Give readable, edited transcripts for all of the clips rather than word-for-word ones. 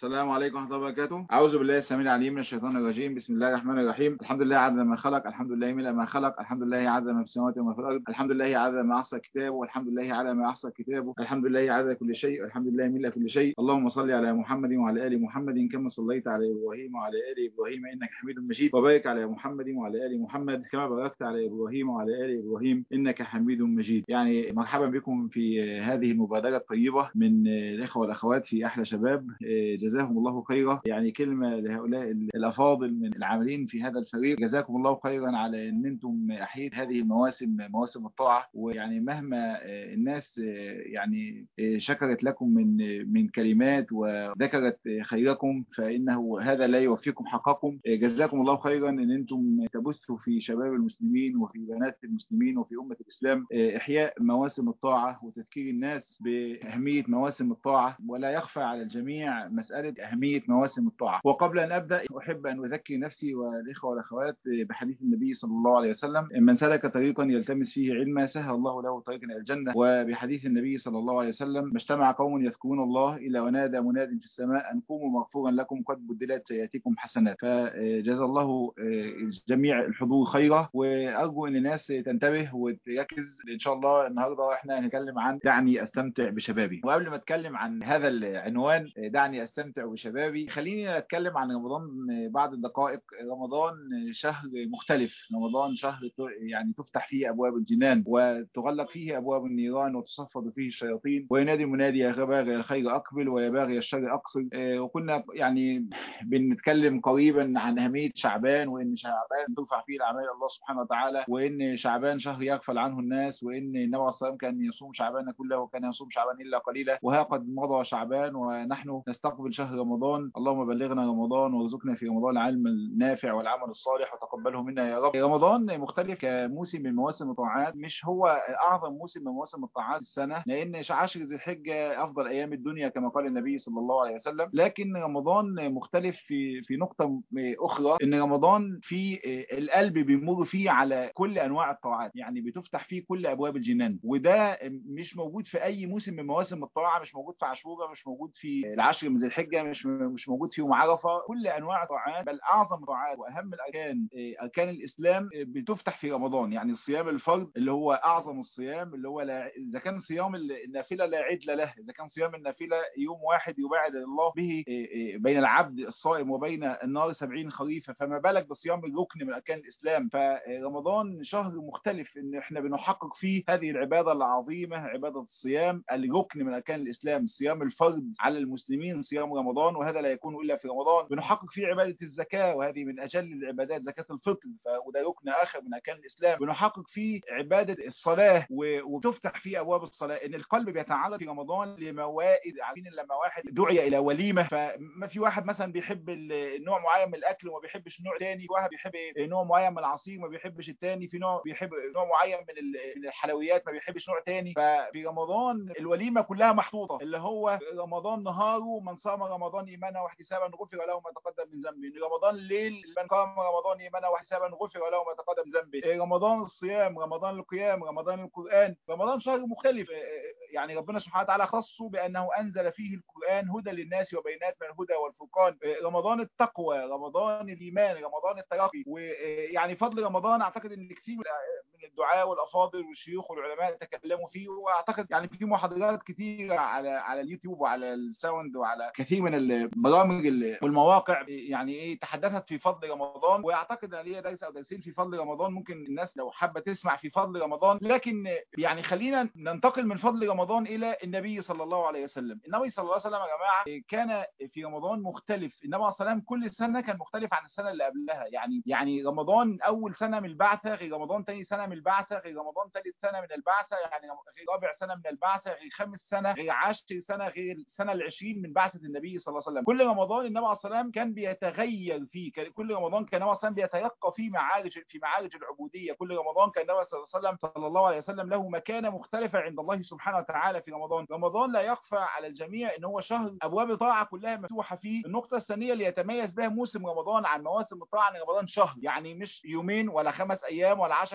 السلام عليكم ورحمة الله وبركاته. أعوذ بالله السميع العليم من الشيطان الرجيم. بسم الله الرحمن الرحيم. الحمد لله عدد ما خلق، الحمد لله ملء ما خلق، الحمد لله عدد ما في السماوات وما في الأرض، الحمد لله عدد ما أحصى كتابه، والحمد لله عدد ما أحصى كتابه، الحمد لله عدد كل شيء، والحمد لله ملء كل شيء. اللهم صل على محمد وعلى آل محمد كما صليت على إبراهيم وعلى آل إبراهيم إنك حميد مجيد، وبارك على محمد وعلى آل محمد كما باركت على إبراهيم وعلى آل إبراهيم إنك حميد مجيد. يعني مرحبا بكم في هذه المبادرة الطيبة من الإخوة والأخوات في أحلى شباب. جزاهم الله خيرا. يعني كلمة لهؤلاء الأفاضل من العاملين في هذا الفريق، جزاكم الله خيرا على أن أنتم أحييت هذه المواسم، مواسم الطاعة. ويعني مهما الناس يعني شكرت لكم من كلمات وذكرت خيركم، فإنه هذا لا يوفيكم حقكم. جزاكم الله خيرا أن أنتم تبثوا في شباب المسلمين وفي بنات المسلمين وفي أمة الإسلام إحياء مواسم الطاعة وتذكير الناس بأهمية مواسم الطاعة. ولا يخفى على الجميع مسألة أهمية مواسم الطاعة. وقبل أن أبدأ أحب أن أذكر نفسي والإخوة والأخوات بحديث النبي صلى الله عليه وسلم: من سلك طريقا يلتمس فيه علما سهل الله له طريقا إلى الجنة. وبحديث النبي صلى الله عليه وسلم: ما اجتمع قوم يذكرون الله إلا ونادى مناد في السماء أن قوموا مغفورا لكم قد بدلت سيئاتكم حسنات. فجزا الله جميع الحضور خيرا، وأرجو أن الناس تنتبه وتركز. إن شاء الله النهارده احنا هنتكلم عن دعني أستمتع بشبابي. وقبل ما أتكلم عن هذا العنوان دعني أستمتع بشبابي، خليني أتكلم عن رمضان بعض الدقائق. رمضان شهر مختلف، رمضان شهر يعني تفتح فيه أبواب الجنان وتغلق فيه أبواب النيران وتصفد فيه الشياطين، وينادي منادي: يا باغي الخير أقبل ويا باغي الشر أقصر. وكنا يعني بنتكلم قريبا عن أهمية شعبان، وإن شعبان ترفع فيه الأعمال الله سبحانه وتعالى، وإن شعبان شهر يغفل عنه الناس، وإن النبي صلى الله عليه وسلم كان يصوم شعبان كله وكان يصوم شعبان إلا قليلا. وها قد مضى شعبان ونحن نستقبل شهر رمضان. اللهم بلغنا رمضان وارزقنا في رمضان العلم النافع والعمل الصالح وتقبله منا يا رب. رمضان مختلف كموسم من مواسم الطاعات، مش هو أعظم موسم من مواسم الطاعات السنة، لأن عشر ذي الحجة أفضل أيام الدنيا كما قال النبي صلى الله عليه وسلم. لكن رمضان مختلف في نقطة أخرى، إن رمضان في القلب بيمر فيه على كل أنواع الطاعات، يعني بتفتح فيه كل أبواب الجنان. وده مش موجود في أي موسم من مواسم الطاعة، مش موجود في عاشوراء، مش موجود في العشر من ذي الحجة، مش موجود في يوم عرفة. كل أنواع الطاعات، بل أعظم الطاعات وأهم الأركان، أركان الإسلام، بتفتح في رمضان. يعني الصيام الفرض اللي هو أعظم الصيام، اللي هو إذا كان صيام النافلة لا عدل له، إذا كان صيام النافلة يوم واحد يباعد الله به بين العبد الصائم وبين النار 70 خريفا، فما بالك بصيام الركن من أركان الإسلام. فرمضان شهر مختلف إن إحنا بنحقق فيه هذه العبادة العظيمة، عبادة الصيام، الركن من أركان الإسلام، صيام الفرض على المسلمين صيام رمضان، وهذا لا يكون إلا في رمضان. بنحقق فيه عبادة الزكاة، وهذه من أجل العبادات، زكاة الفطر، وده ركن آخر من أركان الإسلام. بنحقق فيه عبادة الصلاة، وتفتح فيه أبواب الصلاة. إن القلب بيتعرض في رمضان لموائد. عارفين لما واحد دعي إلى وليمة، فما في واحد مثلا بيحب نوع معين من الأكل وما بيحبش نوع تاني، في واحد بيحب نوع معين من العصير ما بيحبش التاني، في نوع بيحب نوع معين من الحلويات ما بيحبش نوع تاني. ففي رمضان الوليمة كلها محطوطة، اللي هو رمضان نهاره من صام رمضان إيمانا واحتسابا غفر له ما تقدم من ذنبه. رمضان الليل من قام رمضان إيمانا واحتسابا غفر له ما تقدم من ذنبه. رمضان الصيام، رمضان القيام، رمضان القرآن. رمضان شهر مختلف، يعني ربنا سبحانه وتعالى خصه بأنه أنزل فيه القرآن هدى للناس وبينات من الهدى والفرقان. رمضان التقوى، رمضان الإيمان، رمضان الترقي. ويعني فضل رمضان أعتقد أن كثير من الدعاء والأفاضل والشيوخ والعلماء تكلموا فيه، وأعتقد يعني في محاضرات كثيرة على اليوتيوب وعلى الساوند وعلى كثير من البرامج والمواقع يعني تحدثت في فضل رمضان. وأعتقد أن ليا درس أو درسين في فضل رمضان، ممكن الناس لو حابة تسمع في فضل رمضان. لكن يعني خلينا ننتقل من فضل رمضان إلى النبي صلى الله عليه وسلم. النبي صلى الله عليه وسلم يا جماعة كان في رمضان مختلف. النبي عليه الصلاة والسلام كل سنة كان مختلف عن السنة اللي قبلها. يعني رمضان أول سنة من البعثة غير رمضان تاني سنة من البعثة غير رمضان ثالث سنة من البعثة، يعني غير رابع سنة من البعثة غير خامس سنة غير عاشر سنة غير السنة العشرين من بعثة النبي صلى الله عليه وسلم. كل رمضان النبي عليه الصلاة والسلام كان بيتغير فيه. كل رمضان كان النبي عليه الصلاة والسلام بيترقى في معارج العبودية. كل رمضان كان النبي صلى الله عليه وسلم له مكانة مختلفة عند الله سبحانه وتعالى. في رمضان لا يخفى على الجميع ان هو شهر ابواب طاعة كلها مفتوحة فيه. النقطة الثانية اللي يتميز بها موسم رمضان عن مواسم الطاعة ان رمضان شهر، يعني مش يومين ولا 5 ايام ولا 10 ايام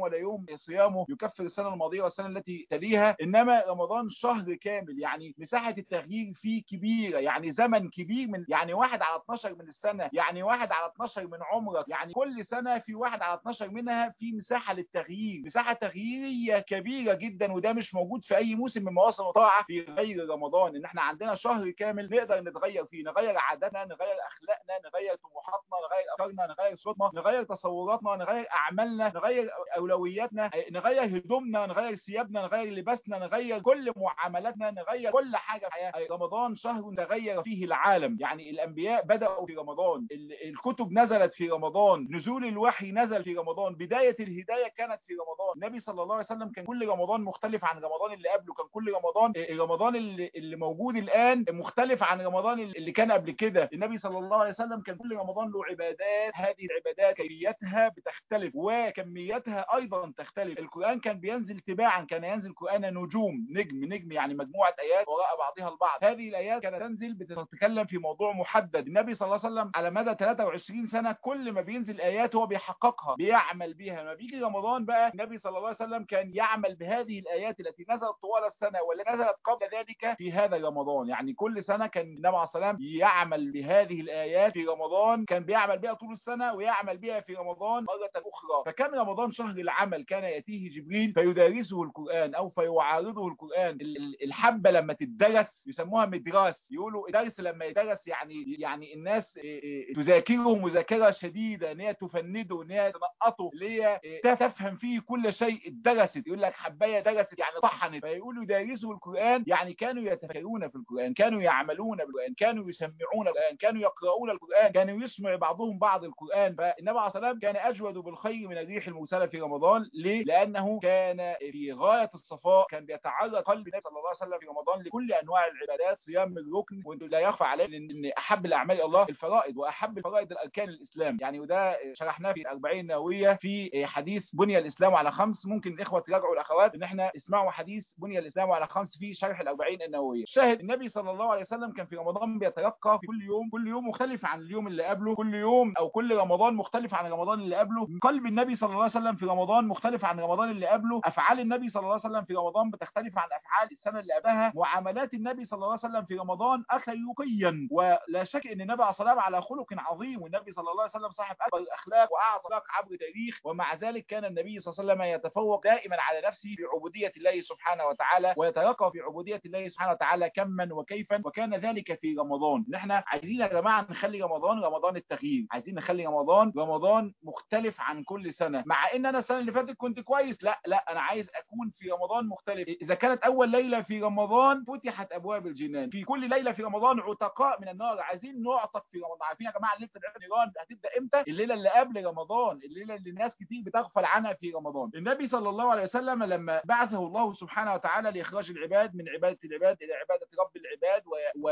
ولا يوم صيامه يكفر السنة الماضية والسنة التي تليها، إنما رمضان شهر كامل، يعني مساحة التغيير فيه كبيرة، يعني زمن كبير، من يعني 1/12 من السنة، يعني 1/12 من عمرك، يعني كل سنة في 1/12 منها في مساحة للتغيير، مساحة تغييرية كبيرة جدا، وده مش موجود في أي موسم من مواسم الطاعة في غير رمضان. إن احنا عندنا شهر كامل نقدر نتغير فيه، نغير عاداتنا، نغير أخلاقنا، نغير طموحاتنا، نغير أفكارنا، نغير صوتنا، نغير تصوراتنا، نغير أعمالنا، نغير أولوياتنا، نغير هدومنا، نغير ثيابنا، نغير لباسنا، نغير كل معاملاتنا، نغير كل حاجة في الحياة. رمضان شهر تغير فيه العالم، يعني الأنبياء بدأوا في رمضان، الكتب نزلت في رمضان، نزول الوحي نزل في رمضان، بداية الهداية كانت في رمضان. النبي صلى الله عليه وسلم كان كل رمضان مختلف عن رمضان اللي قبله، كان كل رمضان اللي موجود الآن مختلف عن رمضان اللي كان قبل كده. النبي صلى الله عليه وسلم كان كل رمضان له عبادات، هذه العبادات كيفيتها بتختلف وكميتها أيضا تختلف. القرآن كان بينزل تباعا، كان ينزل القرآن نجوم، نجم يعني مجموعة آيات وراء بعضها البعض. هذه الآيات كانت تنزل بتتكلم في موضوع محدد. النبي صلى الله عليه وسلم على مدى 23 سنة كل ما بينزل آيات هو بيحققها، بيعمل بيها. لما بيجي رمضان بقى النبي صلى الله عليه وسلم كان يعمل بهذه الآيات التي نزلت طوال السنة والتي نزلت قبل ذلك في هذا رمضان. يعني كل سنة كان النبي عليه الصلاة والسلام يعمل بهذه الآيات في رمضان، كان بيعمل بها طول السنة ويعمل بها في رمضان مرة أخرى. فكان رمضان شهر العمل، كان يأتيه جبريل فيدارسه القرآن أو فيعارضه القرآن. الحبة لما تدرس يسموها مدراس، يقولوا الدرس لما يدرس يعني الناس تذاكره مذاكرة شديدة، ان هي تفنده، ان هي تنقطه، اللي هي تفهم فيه كل شيء درست. يقول لك حباية درست يعني طحنت. فيقولوا يدرسوا القرآن، يعني كانوا يتفكرون في القرآن، كانوا يعملون بالقرآن، كانوا يسمعون القرآن، كانوا يقرؤون القرآن، كانوا يسمع بعضهم بعض القرآن. فالنبي عليه الصلاة والسلام كان أجود بالخير من الريح المرسلة في رمضان. ليه؟ لأنه كان في غاية الصفاء، كان بيتعرض قلب النبي صلى الله عليه وسلم في رمضان لكل أنواع العبادات. صيام الركن، وانتم لا يخفى عليكم ان احب الاعمال الله الفرائض، واحب الفرائض الاركان الاسلام، يعني وده شرحناه في الأربعين النووية في حديث بني الاسلام على خمس. ممكن الاخوه تراجعوا الاخوات ان احنا اسمعوا حديث بني الاسلام على خمس في شرح الأربعين النووية. شاهد النبي صلى الله عليه وسلم كان في رمضان بيترقى في كل يوم مختلف عن اليوم اللي قبله، كل يوم او كل رمضان مختلف عن رمضان اللي قبله. قلب النبي صلى الله عليه وسلم في رمضان مختلف عن رمضان اللي قبله، افعال النبي صلى الله عليه وسلم في رمضان بتختلف عن افعال السنه اللي قبلها، معاملات النبي صلى الله عليه وسلم في رمضان اخلاقيا. ولا شك ان النبي عليه الصلاه والسلام على خلق عظيم، والنبي صلى الله عليه وسلم صاحب اكبر الاخلاق واعظم الاخلاق عبر تاريخ، ومع ذلك كان النبي صلى الله عليه وسلم يتفوق دائما على نفسه في عبوديه الله سبحانه وتعالى، ويترقى في عبوديه الله سبحانه وتعالى كما وكيفا، وكان ذلك في رمضان. احنا عايزين يا جماعه نخلي رمضان التغيير، عايزين نخلي رمضان مختلف عن كل سنه. مع ان انا السنه اللي فاتت كنت كويس، لا انا عايز اكون في رمضان مختلف. اذا كانت اول ليله في رمضان فتحت ابواب الجنان، في كل ليله في رمضان عتقاء من النار، عايزين نعتق في رمضان. عارفين يا جماعه ليله النيران هتبدا امتى؟ الليله اللي قبل رمضان، الليله اللي الناس كتير بتغفل عنها في رمضان. النبي صلى الله عليه وسلم لما بعثه الله سبحانه وتعالى لاخراج العباد من عباده العباد الى عباده رب العباد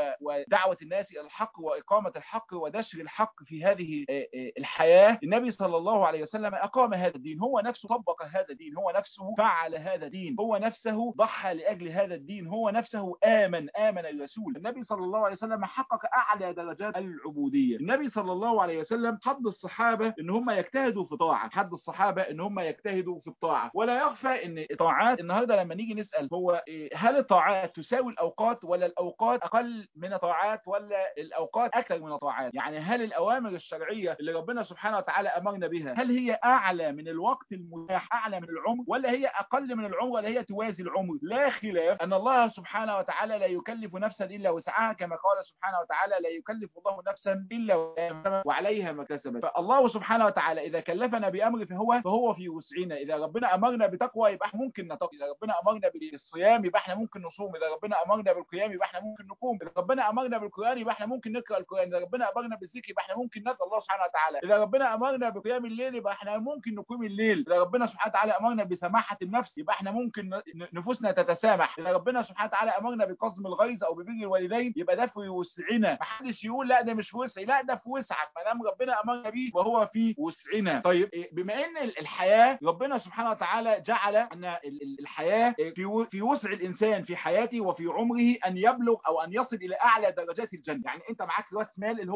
ودعوه الناس الى الحق واقامه الحق ونشر الحق في هذه الحياه، النبي صلى الله عليه وسلم اقام هذا الدين، هو نفسه طبق هذا الدين، هو نفسه فعل هذا الدين، هو نفسه ضحى لاجل هذا الدين، هو نفسه آمن الرسول. النبي صلى الله عليه وسلم حقق أعلى درجات العبودية. النبي صلى الله عليه وسلم حض الصحابة إن هم يجتهدوا في طاعة، حض الصحابة إن هم يجتهدوا في الطاعة. ولا يخفى إن الطاعات النهاردة لما نيجي نسأل هو هل الطاعات تساوي الأوقات، ولا الأوقات أقل من الطاعات، ولا الأوقات أكثر من الطاعات؟ يعني هل الأوامر الشرعية اللي ربنا سبحانه وتعالى أمرنا بها هل هي أعلى من الوقت المتاح، أعلى من العمر، ولا هي أقل من العمر، ولا هي توازي العمر؟ لا خلاف أن الله سبحانه وتعالى لا يكلف نفسا إلا وسعها، كما قال سبحانه وتعالى لا يكلف الله نفسا إلا وعليها ما كسبت. فالله سبحانه وتعالى إذا كلفنا بأمر فهو في وسعنا. إذا ربنا أمرنا بتقوى يبقى احنا ممكن نتقي، إذا ربنا أمرنا بالصيام يبقى احنا ممكن نصوم، إذا ربنا أمرنا بالقيام يبقى احنا ممكن نقوم، إذا ربنا أمرنا بالقرآن يبقى احنا ممكن نقرأ القرآن، إذا ربنا أمرنا بالذكر يبقى احنا ممكن نذكر الله سبحانه وتعالى، إذا ربنا أمرنا بقيام الليل يبقى احنا ممكن نقوم الليل، إذا ربنا سبحانه وتعالى أمرنا بسماحة النفس يبقى احنا ممكن نفوسنا تتسامح، إذا ربنا سبحانه وتعالى أمرنا بقسم الغيظ أو ببر الوالدين يبقى ده في وسعنا. محدش يقول لا ده مش في وسعي، لا ده في وسعك ما دام ربنا أمرنا بيه وهو في وسعنا. طيب بما ان الحياة ربنا سبحانه وتعالى جعل ان الحياة في وسع الانسان في حياته وفي عمره ان يبلغ او ان يصل الى اعلى درجات الجنة. يعني انت معاك راس مال اللي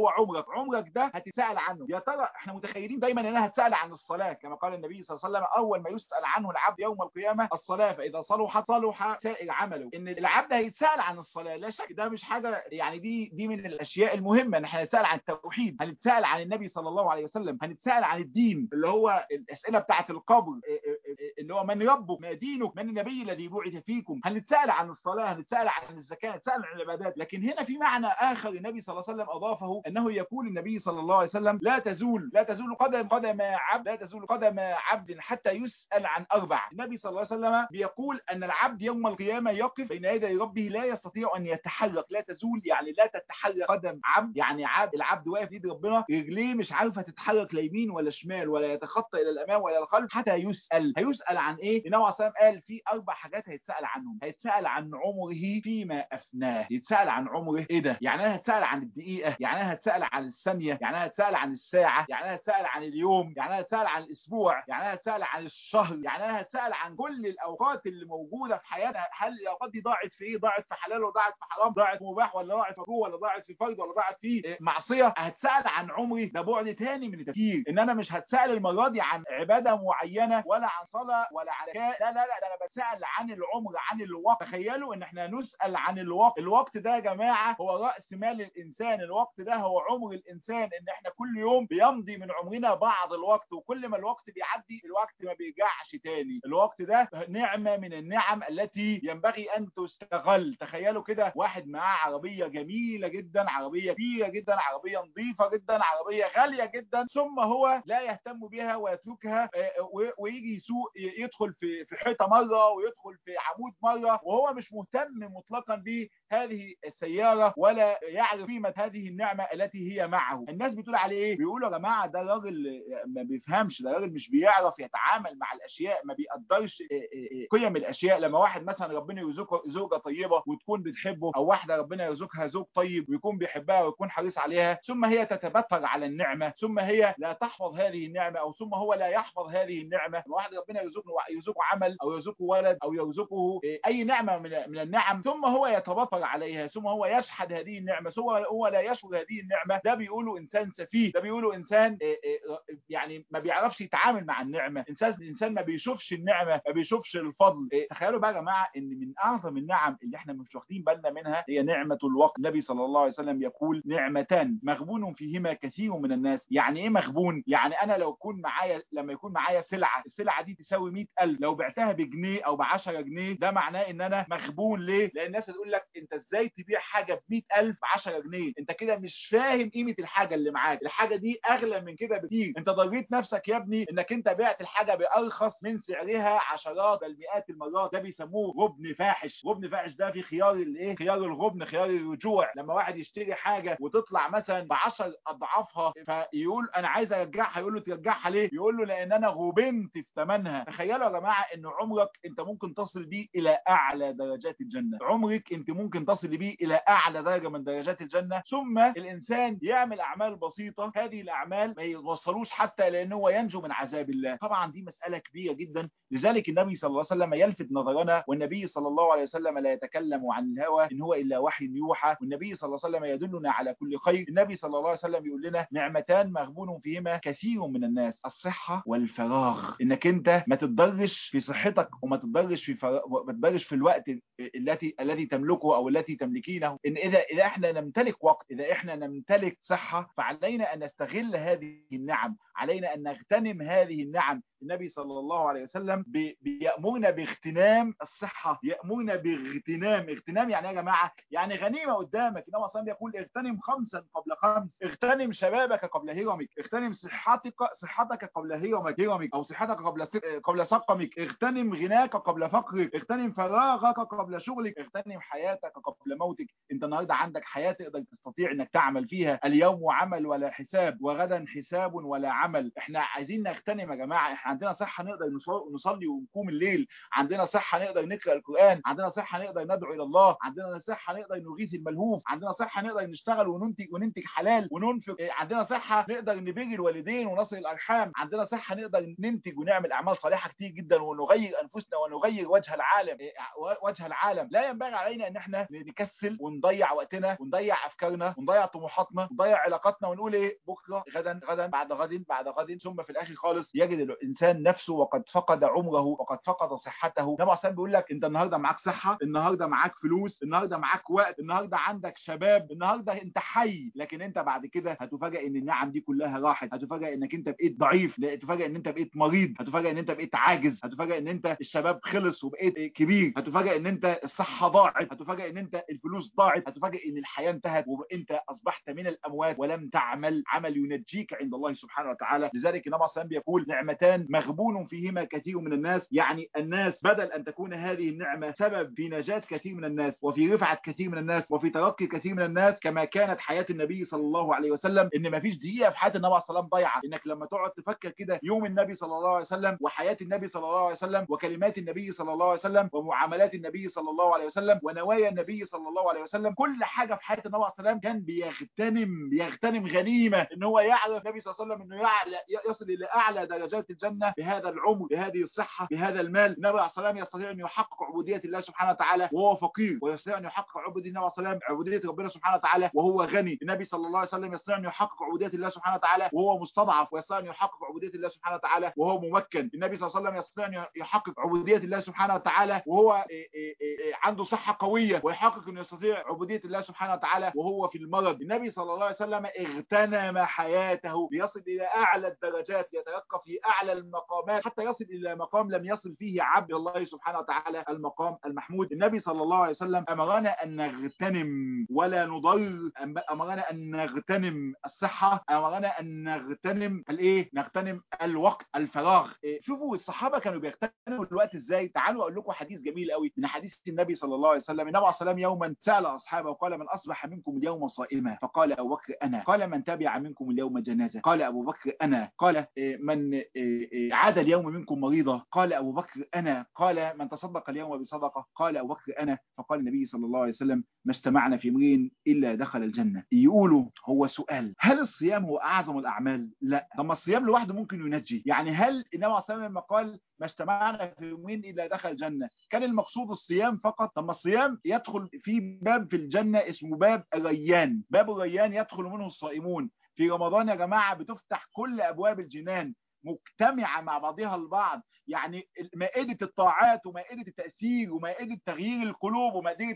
هو عمرك ده هتسأل عنه. يا ترى احنا متخيلين دايما انها هتسأل عن الصلاة، كما قال النبي صلى الله عليه وسلم اول ما يسأل عنه العبد يوم القيامة الصلاة، فاذا صلح سائر عمله. ان العبد هيتسأل عن الصلاة لا شك، ده مش حاجة يعني، دي من الاشياء المهمة، ان احنا هنتسأل عن التوحيد، هنتسأل عن النبي صلى الله عليه وسلم، هنتسأل عن الدين اللي هو الاسئلة بتاعة القبر، اللي هو من ربك، ما دينك، من النبي الذي بعث فيكم. هنتسأل عن الصلاة، هنتسأل عن الزكاة، هنتسأل عن العبادات. لكن هنا في معنى آخر النبي صلى الله عليه وسلم أضافه، أنه يقول النبي صلى الله عليه وسلم لا تزول قدم عبد حتى يسأل عن أربع. النبي صلى الله عليه وسلم بيقول أن العبد يوم القيامة يقف بين يدي ربه لا يستطيع أن يتحرك. لا تزول يعني لا تتحرك قدم عبد، يعني العبد واقف في يد ربنا، رجليه مش عارفة تتحرك لا يمين ولا شمال ولا يتخطى إلى الأمام ولا الخلف حتى يسأل. هيسأل عن إيه؟ النبي عليه الصلاة والسلام قال في 4 حاجات هيتسأل عنهم. هيتسأل عن عمره فيما أفناه. يتسأل عن عمره إيه ده؟ يعني أنا هتسأل عن الدقيقة، يعني أنا هتسأل عن الثانية، يعني أنا هتسأل عن الساعة، يعني أنا هتسأل عن اليوم، يعني أنا هتسأل عن الأسبوع، يعني أنا هتسأل عن الشهر، يعني أنا هتسأل عن كل الأوقات اللي موجودة في حياتنا. هل الأوقات دي ضاعت في إيه؟ ضاعت في حلال ولا ضاعت في حرام؟ ضاعت في مباح ولا ضاعت في مكروه ولا ضاعت في فرض ولا ضاعت في معصية؟ هتسأل عن عمري. ده بعد تاني من التفكير، إن أنا مش هتسأل المرة دي عن عبادة معينة ولا عن صلاة ولا عن لا لا لا، ده أنا بسأل عن العمر، عن الوقت. تخيلوا إن إحنا نسأل عن الوقت. الوقت ده يا جماعة هو رأس مال الإنسان. الوقت ده هو عمر الإنسان، إن إحنا كل يوم بيمضي من عمرنا بعض الوقت، وكل ما الوقت بيعدي الوقت ما بيرجعش تاني. الوقت ده نعمة من النعم التي ينبغي أن تستغل. تخيلوا كده واحد معاه عربية جميلة جدا، عربية كبيرة جدا، عربية نظيفة جدا، عربية غالية جدا، ثم هو لا يهتم بها ويتركها ويجي يسوق، يدخل في حيطة مرة ويدخل في عمود مرة، وهو مش مهتم مطلقا بهذه السيارة ولا يعرف قيمة هذه النعمة التي هي معه. الناس بتقول عليه ايه؟ بيقولوا يا جماعة ده راجل ما بيفهمش، ده راجل مش بيعرف يتعامل مع الاشياء، ما بيقدرش قيم الاشياء. لما واحد مثلا ربنا يرزقه زوجة طيبة وتكون بتحبه، او واحدة ربنا يرزقها زوج طيب ويكون بيحبها ويكون حريص عليها، ثم هي تتبتر على النعمة، ثم هي لا تحفظ هذه النعمة، او ثم هو لا يحفظ هذه النعمة. واحد ربنا يرزقه عمل او يرزقه ولد او يرزقه اي نعمة من النعم، ثم هو يتبطر عليها، ثم هو يشحد هذه النعمة، ثم هو لا يشكر هذه النعمة. ده بيقولوا انسان سفيه، ده بيقولوا انسان يعني ما بيعرفش يتعامل مع النعمة، انسان ما بيشوفش النعمة، ما بيشوفش الفضل. تخيلوا بقى يا جماعة ان من اعظم النعم اللي احنا مش واخدين بالنا منها هي نعمة الوقت. النبي صلى الله عليه وسلم يقول نعمتان مغبون فيهما كثير من الناس. يعني ايه مغبون؟ يعني انا لما يكون معايا السلعة دي تساوي 100,000، لو بعتها بجنيه او ب10 جنيه، ده معناه ان انا مغبون. ليه؟ لان الناس هتقول لك انت ازاي تبيع حاجة ب100,000 ب10 جنيه؟ انت كده مش فاهم قيمة الحاجة اللي معاك، الحاجة دي اغلى من كده بكتير. انت ضريت نفسك يا ابني انك انت بعت الحاجة بارخص من سعرها عشرات بل مئات المرات. ده بيسموه غبن فاحش. غبن فاحش ده في خيار الايه؟ خيار الغبن، خيار الرجوع. لما واحد يشتري حاجة وتطلع مثلا ب10 اضعافها، فيقول انا عايز ارجعها، يقول له ترجعها ليه؟ يقول له لان انا غبنت في ثمنها. تخيلوا يا جماعة ان عمرك انت ممكن تصل بيه الى اعلى درجات الجنة. عمرك انت ممكن تصل بيه الى اعلى درجة من درجات الجنة. ثم الانسان يعمل اعمال بسيطة، هذه الاعمال ما يوصلوش حتى لان هو ينجو من عذاب الله. طبعا دي مسألة كبيرة جدا. لذلك النبي صلى الله عليه وسلم يلفت نظرنا، والنبي صلى الله عليه وسلم لا يتكلم عن الهوى ان هو الا وحي يوحى، والنبي صلى الله عليه وسلم يدلنا على كل خير. النبي صلى الله عليه وسلم يقول لنا نعمتان مغبون فيهما كثير من الناس، الصحة والفراغ. انك انت ما تتضرش في صحتك وما تتضرش ما تتضرش في الوقت الذي تملكه او التي تملكينه. ان اذا احنا نمتلك وقت، اذا احنا نمتلك صحة، فعلينا ان نستغل هذه النعم، علينا ان نغتنم هذه النعم. النبي صلى الله عليه وسلم بيأمرنا باغتنام الصحة، يأمرنا اغتنام يعني يا جماعة يعني غنيمة قدامك. النبي صلى الله عليه وسلم يقول اغتنم 5 قبل 5، اغتنم شبابك قبل هرمك، اغتنم صحتك قبل هرمك او صحتك قبل سقمك، اغتنم غناك قبل فقرك، اغتنم فراغك قبل شغلك، اغتنم حياتك قبل موتك. انت النهارده عندك حياة تقدر تستطيع انك تعمل فيها. اليوم عمل ولا حساب، وغدا حساب ولا عمل. احنا عايزين نغتنم يا جماعة، احنا عندنا صحة نقدر نصلي ونقوم الليل، عندنا صحة نقدر نقرأ القرآن، عندنا صحة نقدر ندعو إلى الله، عندنا صحة نقدر نغيث الملهوف، عندنا صحة نقدر نشتغل وننتج حلال وننفق، عندنا صحة نقدر نبر الوالدين ونصل الأرحام، عندنا صحة نقدر ننتج ونعمل أعمال صالحة كتير جدا ونغير أنفسنا ونغير وجه العالم. لا ينبغي علينا ان احنا نكسل ونضيع وقتنا ونضيع افكارنا ونضيع طموحاتنا ونضيع علاقاتنا ونقول ايه بكره غدا بعد غد ثم في الاخر خالص يجد الانسان نفسه وقد فقد عمره وقد فقد صحته. النبي عليه بيقول لك انت النهارده معاك صحه، النهارده معاك فلوس، النهارده معاك وقت، النهارده عندك شباب، النهارده انت حي، لكن انت بعد كده هتفاجئ ان النعم دي كلها راحت، هتفاجئ انك انت بقيت ضعيف، هتفاجئ ان انت بقيت مريض، هتفاجئ ان انت بقيت عاجز، هتفاجئ ان انت الشباب خلص وبقيت كبير، هتفاجئ ان انت الصحه ضاعت، هتفاجئ ان انت الفلوس ضاعت، هتفاجئ ان الحياه انتهت وانت اصبحت من الاموات ولم تعمل عمل ينجيك عند الله سبحانه وتعالى. لذلك النبي صلى الله عليه وسلم يقول نعمتان مغبون فيهما كثير من الناس، يعني الناس بدل ان تكون هذه النعمه سبب في نجاه كثير من الناس وفي رفعه كثير من الناس وفي ترقي كثير من الناس، كما كانت حياه النبي صلى الله عليه وسلم، ان ما فيش دقيقه في حياه النبي صلى الله عليه وسلم ضايعه. انك لما تقعد تفكر كده يوم النبي صلى الله عليه وسلم وحياه النبي صلى الله عليه وسلم وكلمات النبي صلى الله عليه وسلم ومعاملات النبي صلى الله عليه وسلم ونوايا النبي صلى الله عليه وسلم، كل حاجه في حياه النبي صلى الله عليه وسلم كان بيغتنم غنيمه، ان هو يعرف النبي صلى الله عليه وسلم انه يصل الى اعلى درجات الجنه بهذا العمر، بهذه الصحه، بهذا المال. النبي عليه الصلاه والسلام يستطيع ان يحقق عبوديه الله سبحانه وتعالى وهو فقير، ويستطيع ان يحقق عبوديه النبي عليه الصلاه والسلام عبوديه ربنا سبحانه وتعالى وهو غني. النبي صلى الله عليه وسلم يستطيع ان يحقق عبوديه الله سبحانه وتعالى وهو مستضعف، ويستطيع ان يحقق عبوديه الله سبحانه وتعالى وهو ممكن. النبي صلى الله عليه وسلم يستطيع ان يحقق عبوديه الله سبحانه وتعالى وهو عنده صحه قويه، ويحقق انه يستطيع عبوديه الله سبحانه وتعالى وهو في المرض. النبي صلى الله عليه وسلم اغتنم حياته ليصل الى اعلى الدرجات، ليترقى في اعلى المقامات حتى يصل الى مقام لم يصل فيه عبد الله سبحانه وتعالى، المقام المحمود. النبي صلى الله عليه وسلم امرنا ان نغتنم ولا نضر، امرنا ان نغتنم الصحه، امرنا ان نغتنم نغتنم الوقت، الفراغ. شوفوا الصحابه كانوا بيغتنموا الوقت ازاي. تعالوا اقول لكم حديث جميل قوي من حديث النبي صلى الله عليه وسلم. النبي عليه الصلاه والسلام يوما سال اصحابه وقال من اصبح منكم اليوم صائما؟ فقال ابو بكر انا. قال من تبع منكم اليوم جنازه؟ قال ابو بكر انا. قال من عاد اليوم منكم مريضه؟ قال ابو بكر انا. قال من تصدق اليوم بصدقه؟ قال ابو بكر انا. فقال النبي صلى الله عليه وسلم ما اجتمعنا في امرئ الا دخل الجنه. يقولوا هو سؤال، هل الصيام هو اعظم الاعمال؟ لا. طب الصيام لوحده ممكن ينجي؟ يعني هل النبي صلى الله عليه وسلم لما قال ما اجتمعنا في يومين الا دخل الجنه كان المقصود الصيام فقط؟ طب ما الصيام يدخل في باب في الجنه اسمه باب الريان، باب الريان يدخل منه الصائمون. في رمضان يا جماعه بتفتح كل ابواب الجنان مجتمعه مع بعضها البعض، يعني مائده الطاعات ومائده التاثير ومائده تغيير القلوب ومائده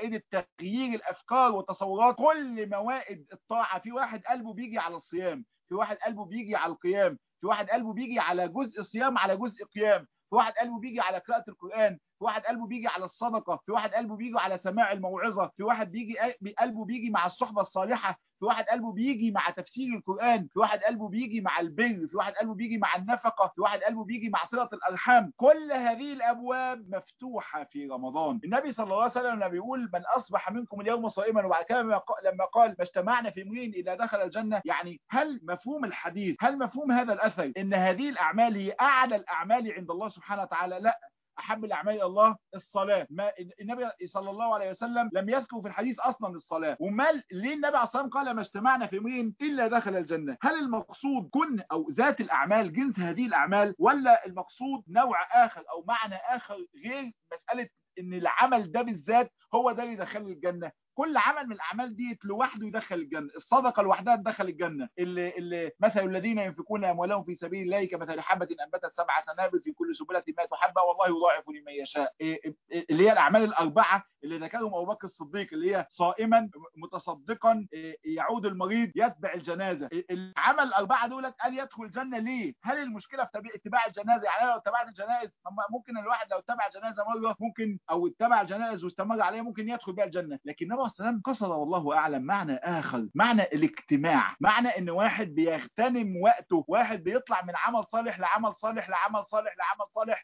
تغيير الافكار والتصورات، كل موائد الطاعه. في واحد قلبه بيجي على الصيام، في واحد قلبه بيجي على القيام، في واحد قلبه بيجي على جزء صيام على جزء قيام، في واحد قلبه بيجي على قراءة القرآن، في واحد قلبه بيجي على الصدقة، في واحد قلبه بيجي على سماع الموعظة، في واحد قلبه بيجي مع الصحبة الصالحة، في واحد قلبه بيجي مع تفسير القرآن، في واحد قلبه بيجي مع البر، في واحد قلبه بيجي مع النفقة، في واحد قلبه بيجي مع صلة الأرحام. كل هذه الأبواب مفتوحة في رمضان. النبي صلى الله عليه وسلم لما بيقول من أصبح منكم اليوم صائما، وبعد كده لما قال ما اجتمعنا في امرئ إلا دخل الجنة، يعني هل مفهوم الحديث، هل مفهوم هذا الأثر إن هذه الأعمال هي أعلى الأعمال عند الله سبحانه وتعالى؟ لا. أحب الأعمال إلى الله الصلاة. ما النبي صلى الله عليه وسلم لم يذكر في الحديث أصلا الصلاة. ومال ليه النبي عليه الصلاة والسلام قال ما اجتمعنا في امرئ إلا دخل الجنة؟ هل المقصود كن أو ذات الأعمال جنس هذه الأعمال، ولا المقصود نوع آخر أو معنى آخر غير مسألة إن العمل ده بالذات هو ده اللي يدخل الجنة؟ كل عمل من الاعمال دي لوحده يدخل الجنه. الصدقه لوحدها تدخل الجنه. اللي مثل الذين ينفقون اموالهم في سبيل الله كمثل حبه انبتت 7 سنابل في كل سنبله 100 حبه والله يضاعف لمن يشاء. اللي هي الاعمال الاربعه اللي ذكرهم ابو بكر الصديق، اللي هي صائما متصدقا يعود المريض يتبع الجنازه. العمل الاربعه دولت قال يدخل الجنه ليه؟ هل المشكله في اتباع الجنازه؟ يعني لو اتبعت الجنائز ممكن الواحد لو اتبع جنازه مره ممكن، او اتبع الجنائز واستمر عليها ممكن يدخل بها الجنه. لكن النبي والسلام قصد والله اعلم معنى اخر، معنى الاجتماع، معنى ان واحد بيغتنم وقته، واحد بيطلع من عمل صالح لعمل صالح لعمل صالح لعمل صالح.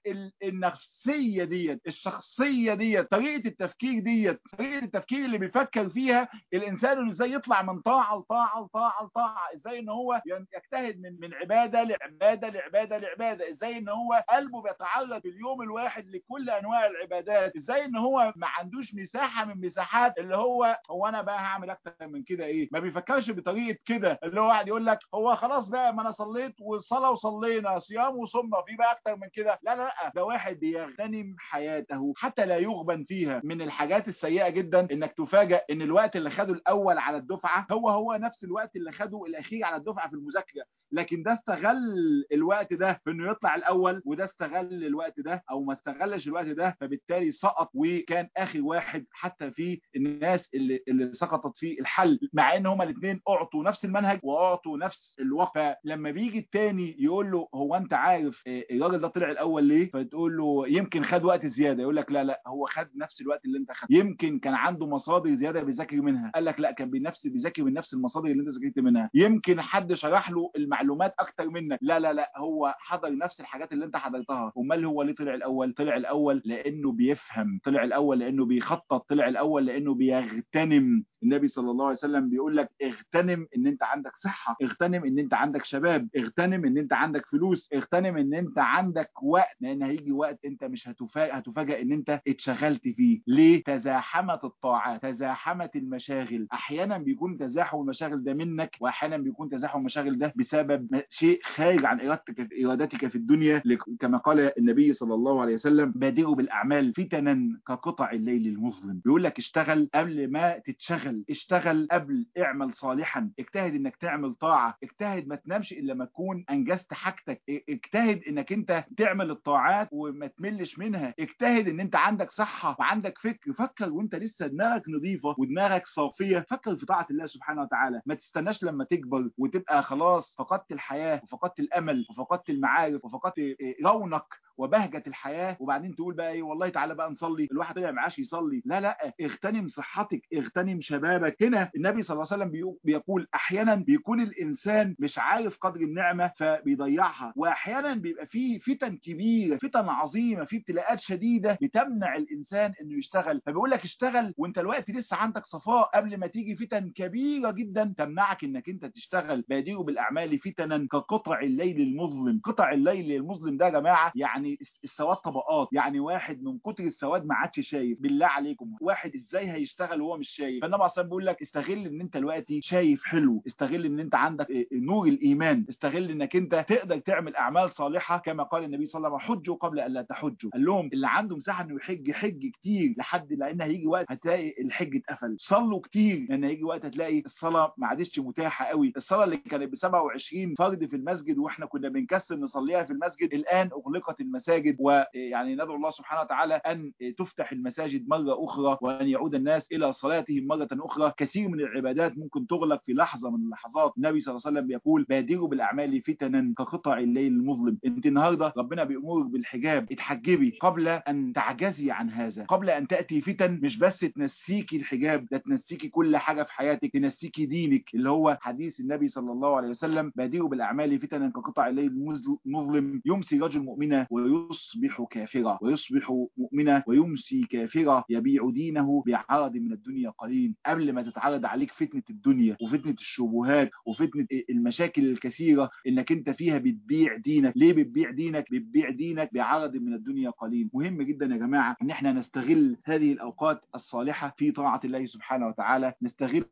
النفسيه ديت، الشخصيه ديت، طريقه التفكير ديت، طريقه التفكير اللي بيفكر فيها الانسان، انه ازاي يطلع من طاعه لطاعه لطاعه لطاعه، ازاي ان هو يجتهد من عباده لعباده لعباده لعباده، ازاي ان هو قلبه بيتعرض في اليوم الواحد لكل انواع العبادات، ازاي ان هو ما عندوش مساحه من مساحات اللي هو انا بقى هعمل اكتر من كده ايه. ما بيفكرش بطريقه كده اللي هو واحد يقول لك هو خلاص بقى ما انا صليت والصلاه وصلينا صيام وصمنا في بقى اكتر من كده. لا لا لا، ده واحد بيغتنم حياته حتى لا يغبن فيها. من الحاجات السيئه جدا انك تفاجئ ان الوقت اللي خده الاول على الدفعه هو نفس الوقت اللي خده الاخير على الدفعه في المذاكره، لكن ده استغل الوقت ده في انه يطلع الاول، وده استغل الوقت ده او ما استغلش الوقت ده، فبالتالي سقط وكان اخر واحد حتى في الناس اللي سقطت في الحل، مع ان هما الاثنين اعطوا نفس المنهج واعطوا نفس الوقت. فلما بيجي التاني يقول له هو انت عارف الراجل ده طلع الاول ليه؟ فتقول له يمكن خد وقت زياده، يقول لك لا لا، هو خد نفس الوقت اللي انت خدته. يمكن كان عنده مصادر زياده بيذاكر منها، قال لك لا، كان بيذاكر من نفس المصادر اللي انت ذاكرت منها. يمكن حد شرح له المعلومات اكتر منك، لا لا لا، هو حضر نفس الحاجات اللي انت حضرتها. امال هو ليه طلع الاول؟ طلع الاول لانه بيفهم، طلع الاول لانه بيخطط، طلع الاول لانه بيغتنم. النبي صلى الله عليه وسلم بيقول لك اغتنم ان انت عندك صحه، اغتنم ان انت عندك شباب، اغتنم ان انت عندك فلوس، اغتنم ان انت عندك وقت، لان هيجي وقت انت مش هتفاجئ ان انت اتشغلت فيه. ليه؟ تزاحمت الطاعات، تزاحمت المشاغل. احيانا بيكون تزاحم المشاغل ده منك، واحيانا بيكون تزاحم المشاغل ده بسبب شيء خارج عن ارادتك في الدنيا. كما قال النبي صلى الله عليه وسلم بادئوا بالاعمال فتنا كقطع الليل المظلم. بيقول لك اشتغل قبل ما تتشغل، اشتغل قبل، اعمل صالحا، اجتهد انك تعمل طاعه، اجتهد ما تنامش الا لما تكون انجزت حاجتك، اجتهد انك انت تعمل الطاعات وما تملش منها، اجتهد ان انت عندك صحه وعندك فكر. فكر وانت لسه دماغك نظيفه ودماغك صافيه، فكر في طاعه الله سبحانه وتعالى. ما تستناش لما تكبر وتبقى خلاص فقدت الحياه وفقدت الامل وفقدت المعارف وفقدت رونق وبهجة الحياة، وبعدين تقول بقى ايه والله تعالى بقى نصلي، الواحد طلع معاش يصلي. لا لا، اغتنم صحتك، اغتنم شبابك. هنا النبي صلى الله عليه وسلم بيقول احيانا بيكون الانسان مش عارف قدر النعمة فبيضيعها، واحيانا بيبقى فيه فتن كبيرة، فتن عظيمة، في ابتلاءات شديدة بتمنع الانسان انه يشتغل. فبيقول لك اشتغل وانت الوقت لسه عندك صفاء قبل ما تيجي فتن كبيرة جدا تمنعك انك انت تشتغل. بادئوا بالاعمال فتنا كقطع الليل المظلم. قطع الليل المظلم ده يا جماعة يعني السواد طبقات، يعني واحد من كتر السواد ما عادش شايف. بالله عليكم واحد ازاي هيشتغل وهو مش شايف؟ فالنبي اصلا بيقول لك استغل ان انت دلوقتي شايف حلو، استغل ان انت عندك نور الايمان، استغل انك انت تقدر تعمل اعمال صالحه كما قال النبي صلى الله عليه وسلم حجوا قبل ان لا تحجوا. قال لهم اللي عنده مساحه انه يحج حج كتير لحد لان هيجي وقت هتلاقي الحج اتقفل. صلوا كتير لان هيجي وقت هتلاقي الصلاه ما عادتش متاحه قوي. الصلاه اللي كانت ب 27 فرد في المسجد واحنا كنا بنكسل نصليها في المسجد، الان اغلقت المساجد. ويعني ندعو الله سبحانه وتعالى ان تفتح المساجد مره اخرى وان يعود الناس الى صلاتهم مره اخرى. كثير من العبادات ممكن تغلق في لحظه من اللحظات. النبي صلى الله عليه وسلم بيقول بادروا بالاعمال فتنا كقطع الليل المظلم. انت النهارده ربنا بيامرك بالحجاب، اتحجبي قبل ان تعجزي عن هذا، قبل ان تاتي فتن مش بس تنسيكي الحجاب، ده تنسيكي كل حاجه في حياتك، تنسيكي دينك اللي هو حديث النبي صلى الله عليه وسلم بادروا بالاعمال فتنا كقطع الليل المظلم. يمسي رجل مؤمنا ويصبح كافرا، ويصبح مؤمنا ويمسي كافرا، يبيع دينه بعرض من الدنيا قليل. قبل ما تتعرض عليك فتنه الدنيا وفتنه الشبهات وفتنه المشاكل الكثيره انك انت فيها بتبيع دينك. ليه بتبيع دينك؟ بتبيع دينك بعرض من الدنيا قليل. مهم جدا يا جماعه ان احنا نستغل هذه الاوقات الصالحه في طاعه الله سبحانه وتعالى، نستغل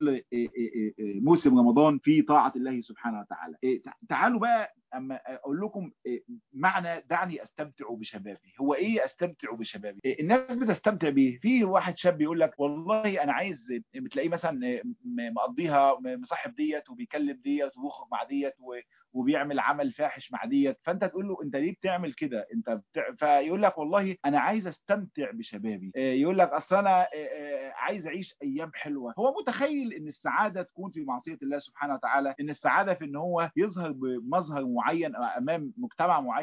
موسم رمضان في طاعه الله سبحانه وتعالى. تعالوا بقى اما اقول لكم معنى دعني استمتع بشبابي. هو ايه استمتع بشبابي؟ الناس بتستمتع بيه. في واحد شاب يقول لك والله انا عايز، بتلاقيه مثلا مقضيها مصاحب ديت وبيكلم ديت وبيخرج مع ديت وبيعمل عمل فاحش مع ديت، فانت تقول له انت ليه بتعمل كده؟ فيقول لك والله انا عايز استمتع بشبابي. يقول لك اصل انا عايز اعيش ايام حلوه. هو متخيل ان السعاده تكون في معصيه الله سبحانه وتعالى، ان السعاده في ان هو يظهر بمظهر معين امام مجتمع معين،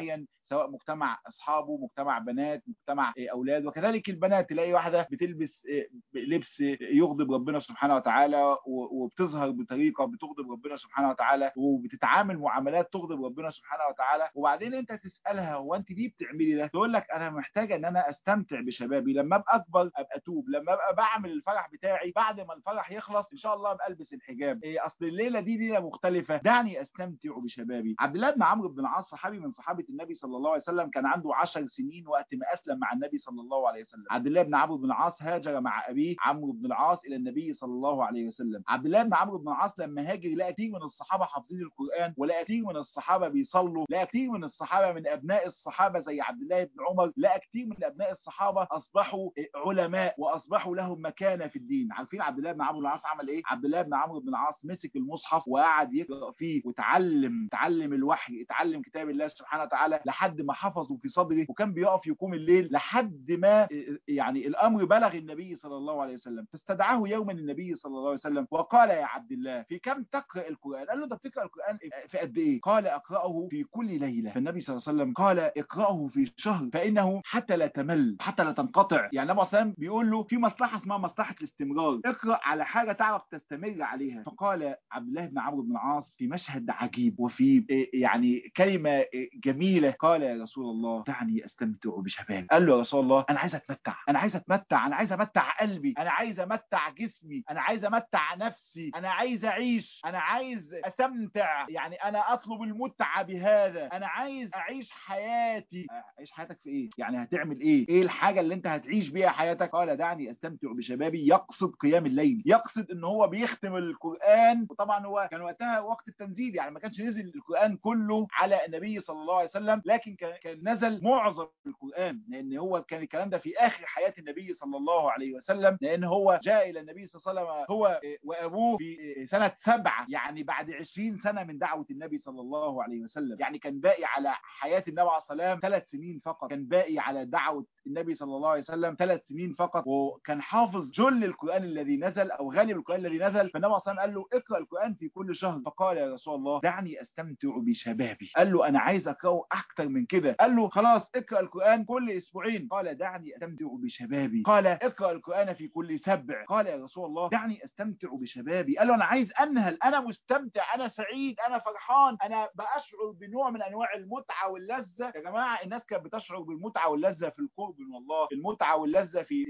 سواء مجتمع اصحابه، مجتمع بنات، مجتمع اولاد. وكذلك البنات تلاقي واحده بتلبس لبس يغضب ربنا سبحانه وتعالى وبتظهر بطريقه بتغضب ربنا سبحانه وتعالى وبتتعامل معاملات تغضب ربنا سبحانه وتعالى، وبعدين انت تسالها هو انت ليه بتعملي ده؟ تقول لك انا محتاجه ان انا استمتع بشبابي، لما ابقى اكبر ابقى اتوب، لما ابقى بعمل الفرح بتاعي بعد ما الفرح يخلص ان شاء الله ابقى البس الحجاب. اصل الليله دي ليله مختلفه، دعني استمتع بشبابي. عبد الله بن عمرو بن العاص صحابي من صحابه النبي صلى الله عليه وسلم، كان عنده 10 سنين وقت ما اسلم مع النبي صلى الله عليه وسلم. عبد الله بن عمرو بن العاص هاجر مع ابيه عمرو بن العاص الى النبي صلى الله عليه وسلم. عبد الله بن عمرو بن العاص لما هاجر لقى كتير من الصحابه حافظين القران، ولقى كتير من الصحابه بيصلوا، لقى كتير من الصحابه من ابناء الصحابه زي عبد الله بن عمر، لقى كتير من ابناء الصحابه اصبحوا علماء واصبحوا لهم مكانه في الدين. عارفين عبد الله بن عمرو بن العاص عمل ايه؟ عبد الله بن عمرو بن العاص مسك المصحف وقعد يقرا فيه وتعلم الوحي، اتعلم كتاب الله سبحانه وتعالى لحد ما حفظه في صدره، وكان بيقف يقوم الليل لحد ما يعني الامر بلغ النبي صلى الله عليه وسلم. فاستدعاه يوما النبي صلى الله عليه وسلم وقال يا عبد الله في كم تقرا القران؟ قال له انت بتقرا القران في قد ايه؟ قال اقراه في كل ليله. فالنبي صلى الله عليه وسلم قال اقراه في شهر فانه حتى لا تمل حتى لا تنقطع. يعني النبي صلى الله عليه وسلم بيقول له في مصلحه اسمها مصلحه الاستمرار، اقرا على حاجه تعرف تستمر عليها. فقال عبد الله بن عمرو بن العاص في مشهد عجيب وفي يعني كلمه جميله، قال يا رسول الله دعني استمتع بشبابي. قال له يا رسول الله انا عايز اتمتع، انا عايز اتمتع، انا عايز امتع قلبي، انا عايز امتع جسمي، انا عايز امتع نفسي، انا عايز اعيش، انا عايز استمتع، يعني انا اطلب المتعه بهذا، انا عايز اعيش حياتي. اعيش حياتك في ايه؟ يعني هتعمل ايه؟ ايه الحاجه اللي انت هتعيش بيها حياتك؟ قال دعني استمتع بشبابي. يقصد قيام الليل، يقصد ان هو بيختم القران، وطبعا هو كان وقتها وقت التنزيل، يعني ما كانش نزل القران كله على النبي صلى الله عليه وسلم، لكن كان نزل معظم القران، لان هو كان الكلام ده في اخر حياه النبي صلى الله عليه وسلم، لان هو جاء الى النبي صلى الله عليه وسلم هو وابوه في سنه 7، يعني بعد 20 سنه من دعوه النبي صلى الله عليه وسلم. يعني كان باقي على حياه النبي عليه الصلاه والسلام 3 سنين فقط، كان باقي على دعوه النبي صلى الله عليه وسلم 3 سنين فقط، وكان حافظ جل القران الذي نزل او غالب القران الذي نزل. فالنبي صلى الله عليه وسلم قال له اقرا القران في كل شهر. فقال يا رسول الله دعني استمتع بشبابي. قال له انا عايز اقراه اكتر من كده. قال له خلاص اقرا القران كل اسبوعين. قال دعني استمتع بشبابي. قال اقرا القران في كل 7. قال يا رسول الله دعني استمتع بشبابي. قال له انا عايز انهل، انا مستمتع، انا سعيد، انا فرحان، انا باشعر بنوع من انواع المتعه واللذه. يا جماعه الناس كانت بتشعر بالمتعه واللذه في القرب من الله، المتعه واللذه في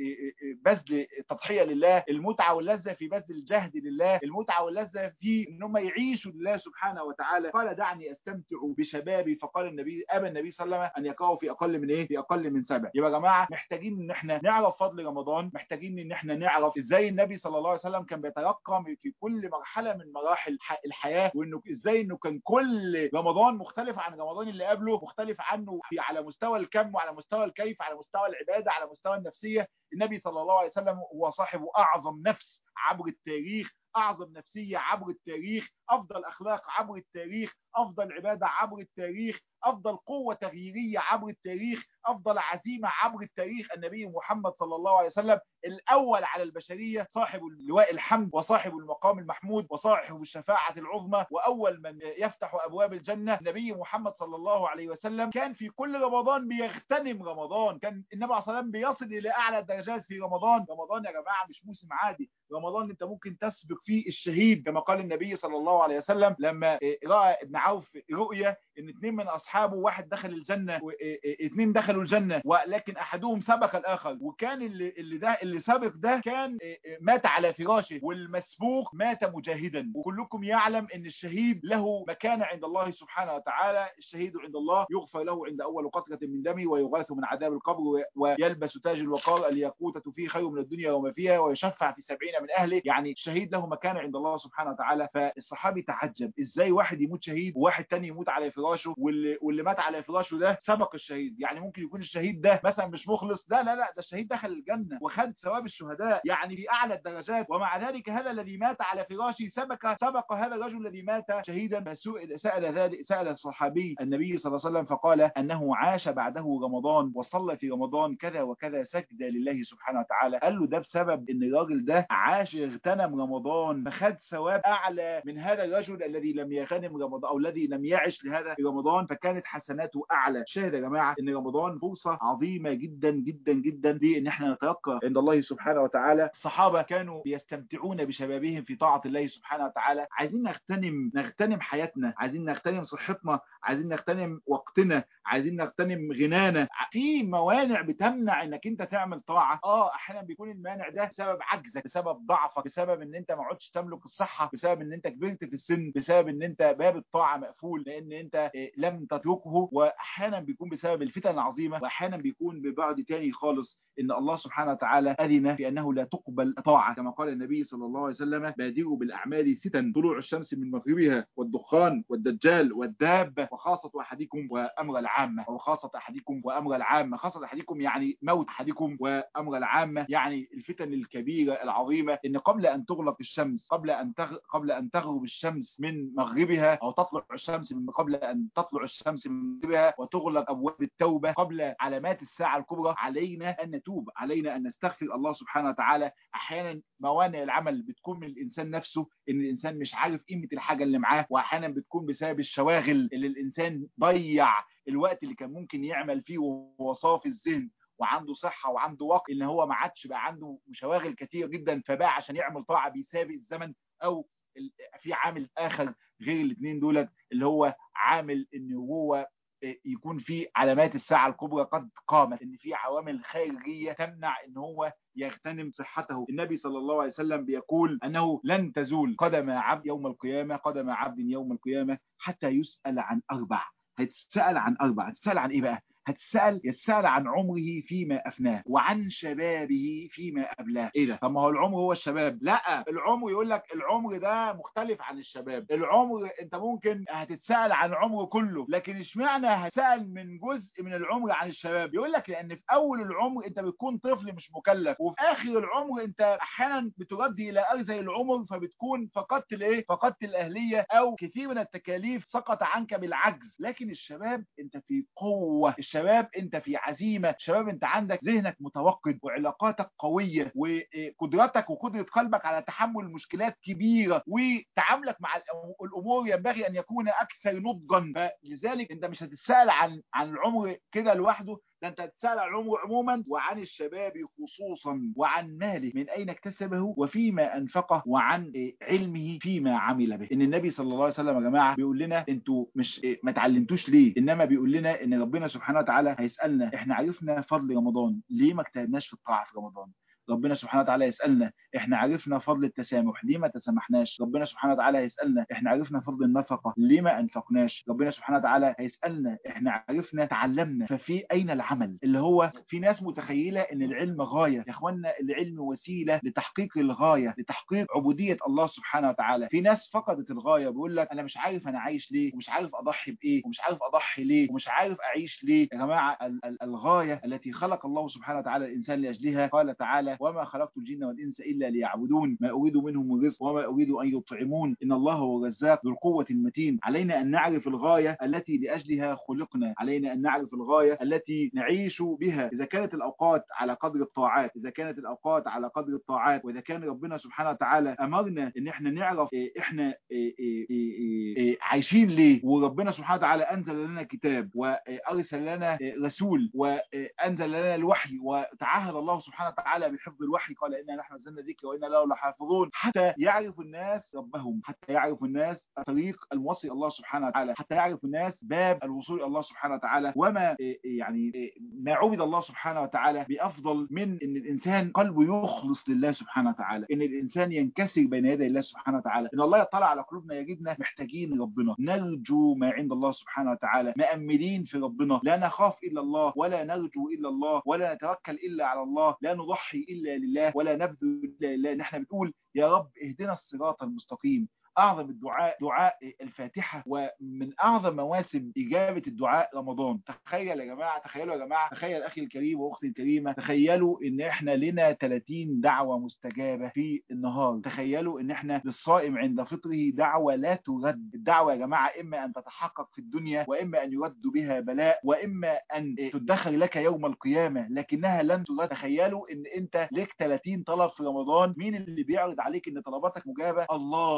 بذل التضحيه لله، المتعه واللذه في بذل الجهد لله، المتعه واللذه في ان هم يعيشوا لله سبحانه وتعالى. قال دعني استمتع بشبابي. فقال النبي ابى النبي صلى الله عليه وسلم ان يقرأوا في اقل من ايه؟ في اقل من 7. يبقى يا جماعه محتاجين ان احنا نعرف فضل رمضان، محتاجين ان احنا نعرف ازاي النبي صلى الله عليه وسلم كان بيترقى في كل مرحله من مراحل الحياه، وانه ازاي انه كان كل رمضان مختلف عن رمضان اللي قبله، مختلف عنه على مستوى الكم وعلى مستوى الكيف، على مستوى العباده، على مستوى النفسيه. النبي صلى الله عليه وسلم هو صاحب اعظم نفس عبر التاريخ، اعظم نفسيه عبر التاريخ، افضل اخلاق عبر التاريخ، افضل عباده عبر التاريخ، افضل قوه تغييريه عبر التاريخ، افضل عزيمه عبر التاريخ. النبي محمد صلى الله عليه وسلم الاول على البشريه، صاحب اللواء الحمد وصاحب المقام المحمود وصاحب الشفاعه العظمى، واول من يفتح ابواب الجنه. النبي محمد صلى الله عليه وسلم كان في كل رمضان بيغتنم رمضان، كان النبي عليه الصلاه والسلام بيصل الى اعلى الدرجات في رمضان. رمضان يا جماعه مش موسم عادي، رمضان انت ممكن تسبق فيه الشهيد، كما قال النبي صلى الله عليه وسلم لما راى ابن عوف رؤيا ان 2 من اصحابه، واحد دخل الجنه و2 دخلوا الجنه، ولكن احدهم سبق الاخر، وكان اللي سبق ده كان مات على فراشه، والمسبوق مات مجاهدا. وكلكم يعلم ان الشهيد له مكانه عند الله سبحانه وتعالى. الشهيد عند الله يغفر له عند اول قطره من دمه، ويغاث من عذاب القبر، ويلبس تاج الوقار، الياقوتة فيه خير من الدنيا وما فيها، ويشفع في 70 من اهله. يعني الشهيد له مكانه عند الله سبحانه وتعالى. فالصحابي تعجب ازاي واحد يموت شهيد وواحد تاني يموت على فراشه، واللي مات على فراشه ده سبق الشهيد. يعني ممكن يكون الشهيد ده مثلا مش مخلص، لا لا لا، ده الشهيد دخل الجنه وخد ثواب الشهداء، يعني في اعلى الدرجات. ومع ذلك هذا الذي مات على فراشه سبق هذا الرجل الذي مات شهيدا. سأل الصحابي النبي صلى الله عليه وسلم فقال انه عاش بعده رمضان وصلى في رمضان كذا وكذا سجدة لله سبحانه وتعالى. قال له ده بسبب ان الراجل ده عاش اغتنم رمضان فخد ثواب اعلى من هذا هذا الرجل الذي لم يغتنم رمضان او الذي لم يعش لهذا رمضان فكانت حسناته اعلى. شاهد يا جماعه ان رمضان فرصه عظيمه جدا جدا جدا لان احنا نتلقى عند الله سبحانه وتعالى. الصحابه كانوا بيستمتعون بشبابهم في طاعه الله سبحانه وتعالى. عايزين نغتنم حياتنا، عايزين نغتنم صحتنا، عايزين نغتنم وقتنا، عايزين نغتنم غنانا. في موانع بتمنع انك انت تعمل طاعه. احيانا بيكون المانع ده بسبب عجزك، بسبب ضعفك، بسبب ان انت ما عدتش تملك الصحه، بسبب ان انت كبرت في السن، بسبب ان انت باب الطاعه مقفول لان انت لم تتركه. واحيانا بيكون بسبب الفتن العظيمه، واحيانا بيكون ببعد تاني خالص ان الله سبحانه وتعالى اذن في انه لا تقبل طاعه، كما قال النبي صلى الله عليه وسلم: بادروا بالاعمال ستا، طلوع الشمس من مغربها، والدخان والدجال والدابه، وخاصه احدكم وامر العامه، او خاصه احدكم وامر العامه. خاصه احدكم يعني موت احدكم، وامر العامه يعني الفتن الكبيره العظيمه. ان قبل ان تغلق الشمس، قبل ان تغرب الشمس من مغربها، او تطلع الشمس قبل ان تطلع الشمس من مغربها وتغلق ابواب التوبه، قبل علامات الساعه الكبرى، علينا ان نتوب، علينا ان نستغفر الله سبحانه وتعالى. احيانا موانع العمل بتكون من الانسان نفسه، ان الانسان مش عارف قيمه الحاجه اللي معاه، واحيانا بتكون بسبب الشواغل اللي الانسان ضيع الوقت اللي كان ممكن يعمل فيه وهو صافي الذهن وعنده صحه وعنده وقت، ان هو ما عادش بقى عنده مشاغل كتير جدا، فبقى عشان يعمل طاعه بيسابق الزمن. او في عامل اخر غير الاثنين دولت، اللي هو عامل ان هو يكون في علامات الساعه الكبرى قد قامت، ان في عوامل خارجيه تمنع ان هو يغتنم صحته. النبي صلى الله عليه وسلم بيقول انه لن تزول قدم عبد يوم القيامه، قدم عبد يوم القيامه حتى يسأل عن اربع. هيتسأل عن اربع. هتسأل عن ايه بقى؟ يتسأل عن عمره فيما أفناه، وعن شبابه فيما أبلاه. إيه ده؟ طب ما هو العمر هو الشباب؟ لا، العمر يقول لك العمر ده مختلف عن الشباب. العمر أنت ممكن هتتسأل عن العمر كله، لكن اشمعنى هتسأل من جزء من العمر عن الشباب؟ يقول لك لأن في أول العمر أنت بتكون طفل مش مكلف، وفي آخر العمر أنت أحيانا بتردي إلى أرذل العمر، فبتكون فقدت الإيه؟ فقدت الأهلية، أو كثير من التكاليف سقط عنك بالعجز. لكن الشباب أنت في قوة، الشباب انت في عزيمه، الشباب انت عندك ذهنك متوقد، وعلاقاتك قويه، وقدرتك وقدره قلبك على تحمل مشكلات كبيره، وتعاملك مع الامور ينبغي ان يكون اكثر نضجا. فلذلك انت مش هتتساءل عن العمر كده لوحده، ده انت هتتساءل عن العمر عموما، وعن الشباب خصوصا، وعن ماله من اين اكتسبه وفيما انفقه، وعن علمه فيما عمل به. ان النبي صلى الله عليه وسلم يا جماعه بيقول لنا انتوا مش ما اتعلمتوش ليه، انما بيقول لنا ان ربنا سبحانه وتعالى هيسالنا احنا عرفنا فضل رمضان ليه ما اجتهدناش في الطاعه في رمضان. ربنا سبحانه وتعالى يسألنا احنا عرفنا فضل التسامح ليه ما تسامحناش. ربنا سبحانه وتعالى هيسألنا احنا عرفنا فضل النفقة ليه ما انفقناش. ربنا سبحانه وتعالى هيسألنا احنا عرفنا تعلمنا ففي اين العمل. اللي هو في ناس متخيلة ان العلم غاية. يا اخوانا العلم وسيلة لتحقيق الغاية، لتحقيق عبودية الله سبحانه وتعالى. في ناس فقدت الغاية، بيقول لك انا مش عارف انا عايش ليه، ومش عارف اضحي بايه، ومش عارف اضحي ليه، ومش عارف اعيش ليه. يا جماعة الغاية التي خلق الله سبحانه وتعالى الانسان لاجلها، قال تعالى وما خلقت الجن والإنس إلا ليعبدون ما أريد منهم من رزق وما أريد أن يطعمون إن الله هو الرزاق ذو القوة المتين. علينا أن نعرف الغاية التي لأجلها خلقنا، علينا أن نعرف الغاية التي نعيش بها. إذا كانت الأوقات على قدر الطاعات، إذا كانت الأوقات على قدر الطاعات، وإذا كان ربنا سبحانه وتعالى أمرنا إن إحنا نعرف إحنا عايشين ليه، وربنا سبحانه وتعالى أنزل لنا كتاب وأرسل لنا رسول وأنزل لنا الوحي، وتعهد الله سبحانه وتعالى بحفظ الوحي، قال إنا نحن نزلنا الذكر وإنا له لحافظون. حتى يعرف الناس ربهم، حتى يعرف الناس الطريق الموصل الله سبحانه وتعالى، حتى يعرف الناس باب الوصول إلى الله سبحانه وتعالى. وما يعني ما عبد الله سبحانه وتعالى بأفضل من إن الإنسان قلبه يخلص لله سبحانه وتعالى، إن الإنسان ينكسر بين يدي الله سبحانه وتعالى، إن الله يطلع على قلوبنا يجدنا محتاجين ربنا، نرجو ما عند الله سبحانه وتعالى، مأملين في ربنا، لا نخاف إلا الله، ولا نرجو إلا الله، ولا نتوكل إلا على الله، لا نضحي إلا لله، ولا نبذل إلا لله. نحن بنقول يا رب اهدنا الصراط المستقيم. أعظم الدعاء دعاء الفاتحة، ومن أعظم مواسم إجابة الدعاء رمضان. تخيل يا جماعة، تخيلوا يا جماعة، تخيل أخي الكريم وأختي الكريمة، تخيلوا إن إحنا لنا 30 دعوة مستجابة في النهار. تخيلوا إن إحنا للصائم عند فطره دعوة لا ترد. الدعوة يا جماعة إما أن تتحقق في الدنيا، وإما أن يرد بها بلاء، وإما أن تدخر لك يوم القيامة لكنها لن ترد. تخيلوا إن أنت لك 30 طلب في رمضان، مين اللي بيعرض عليك إن طلباتك مجابة؟ الله. الله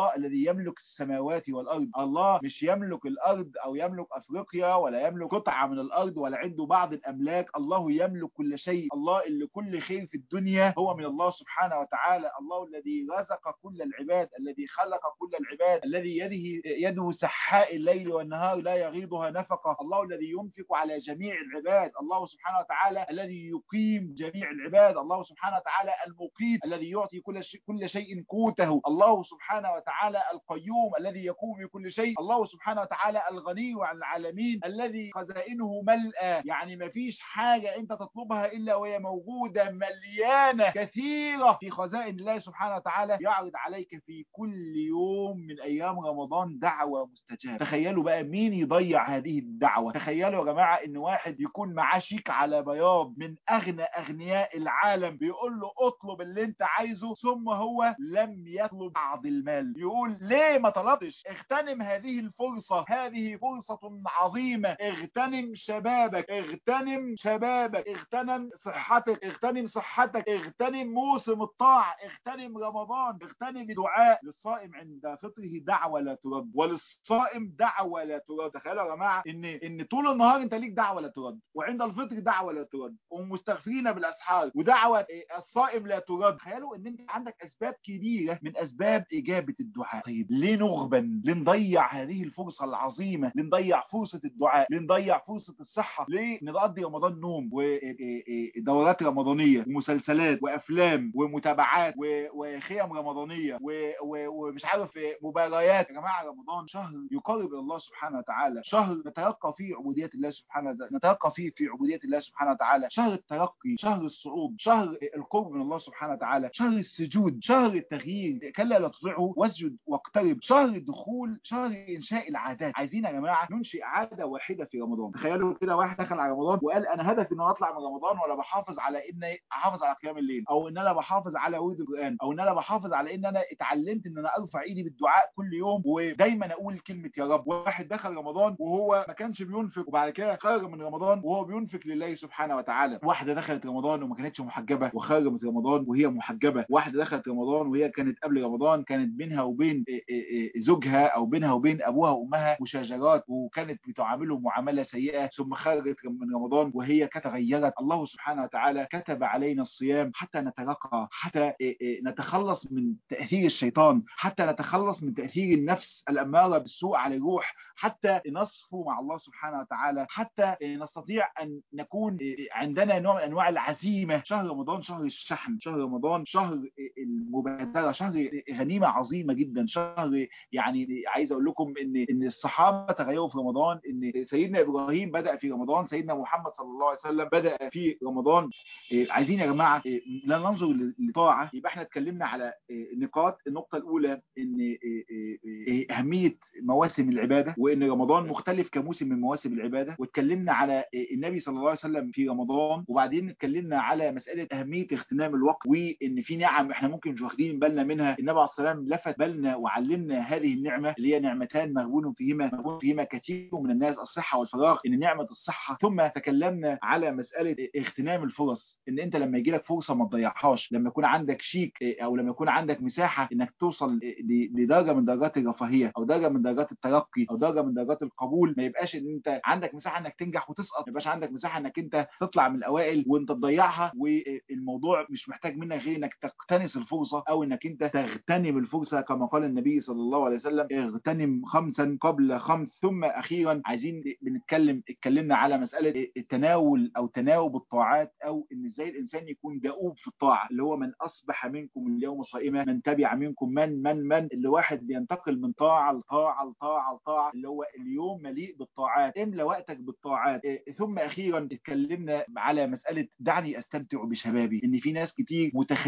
الله الذي يملك السماوات والأرض. الله مش يملك الأرض أو يملك أفريقيا ولا يملك قطعة من الأرض ولا عنده بعض الأملاك. الله يملك كل شيء. الله اللي كل خير في الدنيا هو من الله سبحانه وتعالى. الله الذي رزق كل العباد، الذي خلق كل العباد، الذي يده سحاء الليل والنهار لا يغيضها نفقة. الله الذي ينفق على جميع العباد. الله سبحانه وتعالى الذي يقيم جميع العباد. الله سبحانه وتعالى المقيت الذي يعطي كل شيء قوته. الله سبحانه وتعالى القيوم الذي يقوم بكل شيء. الله سبحانه وتعالى الغني عن العالمين الذي خزائنه ملأى، يعني ما فيش حاجة انت تطلبها الا وهي موجودة مليانة كثيرة في خزائن الله سبحانه وتعالى. يعرض عليك في كل يوم من ايام رمضان دعوة مستجابة. تخيلوا بقى مين يضيع هذه الدعوة. تخيلوا يا جماعة ان واحد يكون معاه شيك على بياض من اغنى اغنياء العالم بيقول له اطلب اللي انت عايزه، ثم هو لم يطلب بعض المال. يقول ليه ما طلبتش؟ اغتنم هذه الفرصة، هذه فرصة عظيمة. اغتنم شبابك، اغتنم شبابك، اغتنم صحتك، اغتنم صحتك، اغتنم موسم الطاعة، اغتنم رمضان، اغتنم دعاء. للصائم عند فطره دعوة لا ترد، وللصائم دعوة لا ترد. تخيلوا يا جماعة ان طول النهار انت ليك دعوة لا ترد، وعند الفطر دعوة لا ترد، ومستغفرين بالاسحار ودعوة الصائم لا ترد. تخيلوا ان انت عندك اسباب كبيرة من اسباب اجابة الدعاء. طيب ليه نغبن؟ ليه نضيع هذه الفرصة العظيمة؟ ليه نضيع فرصة الدعاء؟ ليه نضيع فرصة الصحة؟ ليه نقضي رمضان نوم ودورات رمضانية ومسلسلات وافلام ومتابعات وخيم رمضانية ومش عارف مباريات؟ يا جماعة رمضان شهر يقرب الى الله سبحانه وتعالى، شهر نترقى فيه عبودية الله سبحانه وتعالى، نترقى فيه في عبودية الله سبحانه وتعالى، شهر الترقي، شهر الصعود، شهر القرب من الله سبحانه وتعالى، شهر السجود، شهر التغيير. كلا لا تطيعه واسجد واقترب، شهر الدخول، شهر انشاء العادات. عايزين يا جماعه ننشئ عاده واحده في رمضان. تخيلوا كده واحد دخل على رمضان وقال انا هدفي ان انا اطلع من رمضان ولا بحافظ على ان احافظ على قيام الليل، او ان انا بحافظ على ورد القران، او ان انا بحافظ على ان انا اتعلمت ان انا ارفع ايدي بالدعاء كل يوم ودايما اقول كلمه يا رب. واحد دخل رمضان وهو ما كانش بينفق، وبعد كده خرج من رمضان وهو بينفق لله سبحانه وتعالى. واحده دخلت رمضان وما كانتش محجبه وخرجت رمضان وهي محجبه. واحده دخلت رمضان وهي كانت قبل رمضان كانت بينها وبين زوجها او بينها وبين ابوها وامها مشاجرات وكانت بتعاملهم معامله سيئه، ثم خرجت من رمضان وهي تغيرت. الله سبحانه وتعالى كتب علينا الصيام حتى نترقى، حتى نتخلص من تاثير الشيطان، حتى نتخلص من تاثير النفس الاماره بالسوء على الروح، حتى نصفو مع الله سبحانه وتعالى، حتى نستطيع ان نكون عندنا نوع من انواع العزيمه. شهر رمضان شهر الشحن، شهر رمضان شهر المبادره، شهر غنيمه عظيمه جدا، شهر يعني عايز اقول لكم ان الصحابه تغيروا في رمضان، ان سيدنا ابراهيم بدا في رمضان، سيدنا محمد صلى الله عليه وسلم بدا في رمضان. عايزين يا جماعه لا ننظر لطاعه. يبقى احنا اتكلمنا على نقاط. النقطه الاولى ان اهميه مواسم العباده، وان رمضان مختلف كموسم من مواسم العباده، واتكلمنا على النبي صلى الله عليه وسلم في رمضان، وبعدين اتكلمنا على مساله اهميه اغتنام الوقت، وان في نعم احنا ممكن مش واخدين بالنا منها. النبي عليه الصلاه والسلام لفت بالنا وعلمنا هذه النعمه اللي هي نعمتان مغبون فيهما كثير من الناس، الصحه والفراغ. ان نعمه الصحه. ثم تكلمنا على مساله اغتنام الفرص، ان انت لما يجي لك فرصه ما تضيعهاش، لما يكون عندك شيك او لما يكون عندك مساحه انك توصل لدرجه من درجات الرفاهيه او درجه من درجات الترقي او درجه من درجات القبول. ما يبقاش ان انت عندك مساحه انك تنجح وتسقط، ما يبقاش عندك مساحه انك انت تطلع من الاوائل وانت تضيعها، والموضوع مش محتاج منك غير انك تقتنص الفرصه او انك انت تغتنم الفرصه، كما قال النبي صلى الله عليه وسلم اغتنم خمسا قبل خمس. ثم اخيرا عايزين اتكلمنا على مساله التناول او تناوب الطاعات، او ان ازاي الانسان يكون دؤوب في الطاعه، اللي هو من اصبح منكم اليوم صائما من تبع منكم من اللي واحد بينتقل من طاعه لطاعه لطاعه لطاعه، اللي هو اليوم مليء بالطاعات. املى وقتك بالطاعات. ثم اخيرا اتكلمنا على مساله دعني استمتع بشبابي، ان في ناس كتير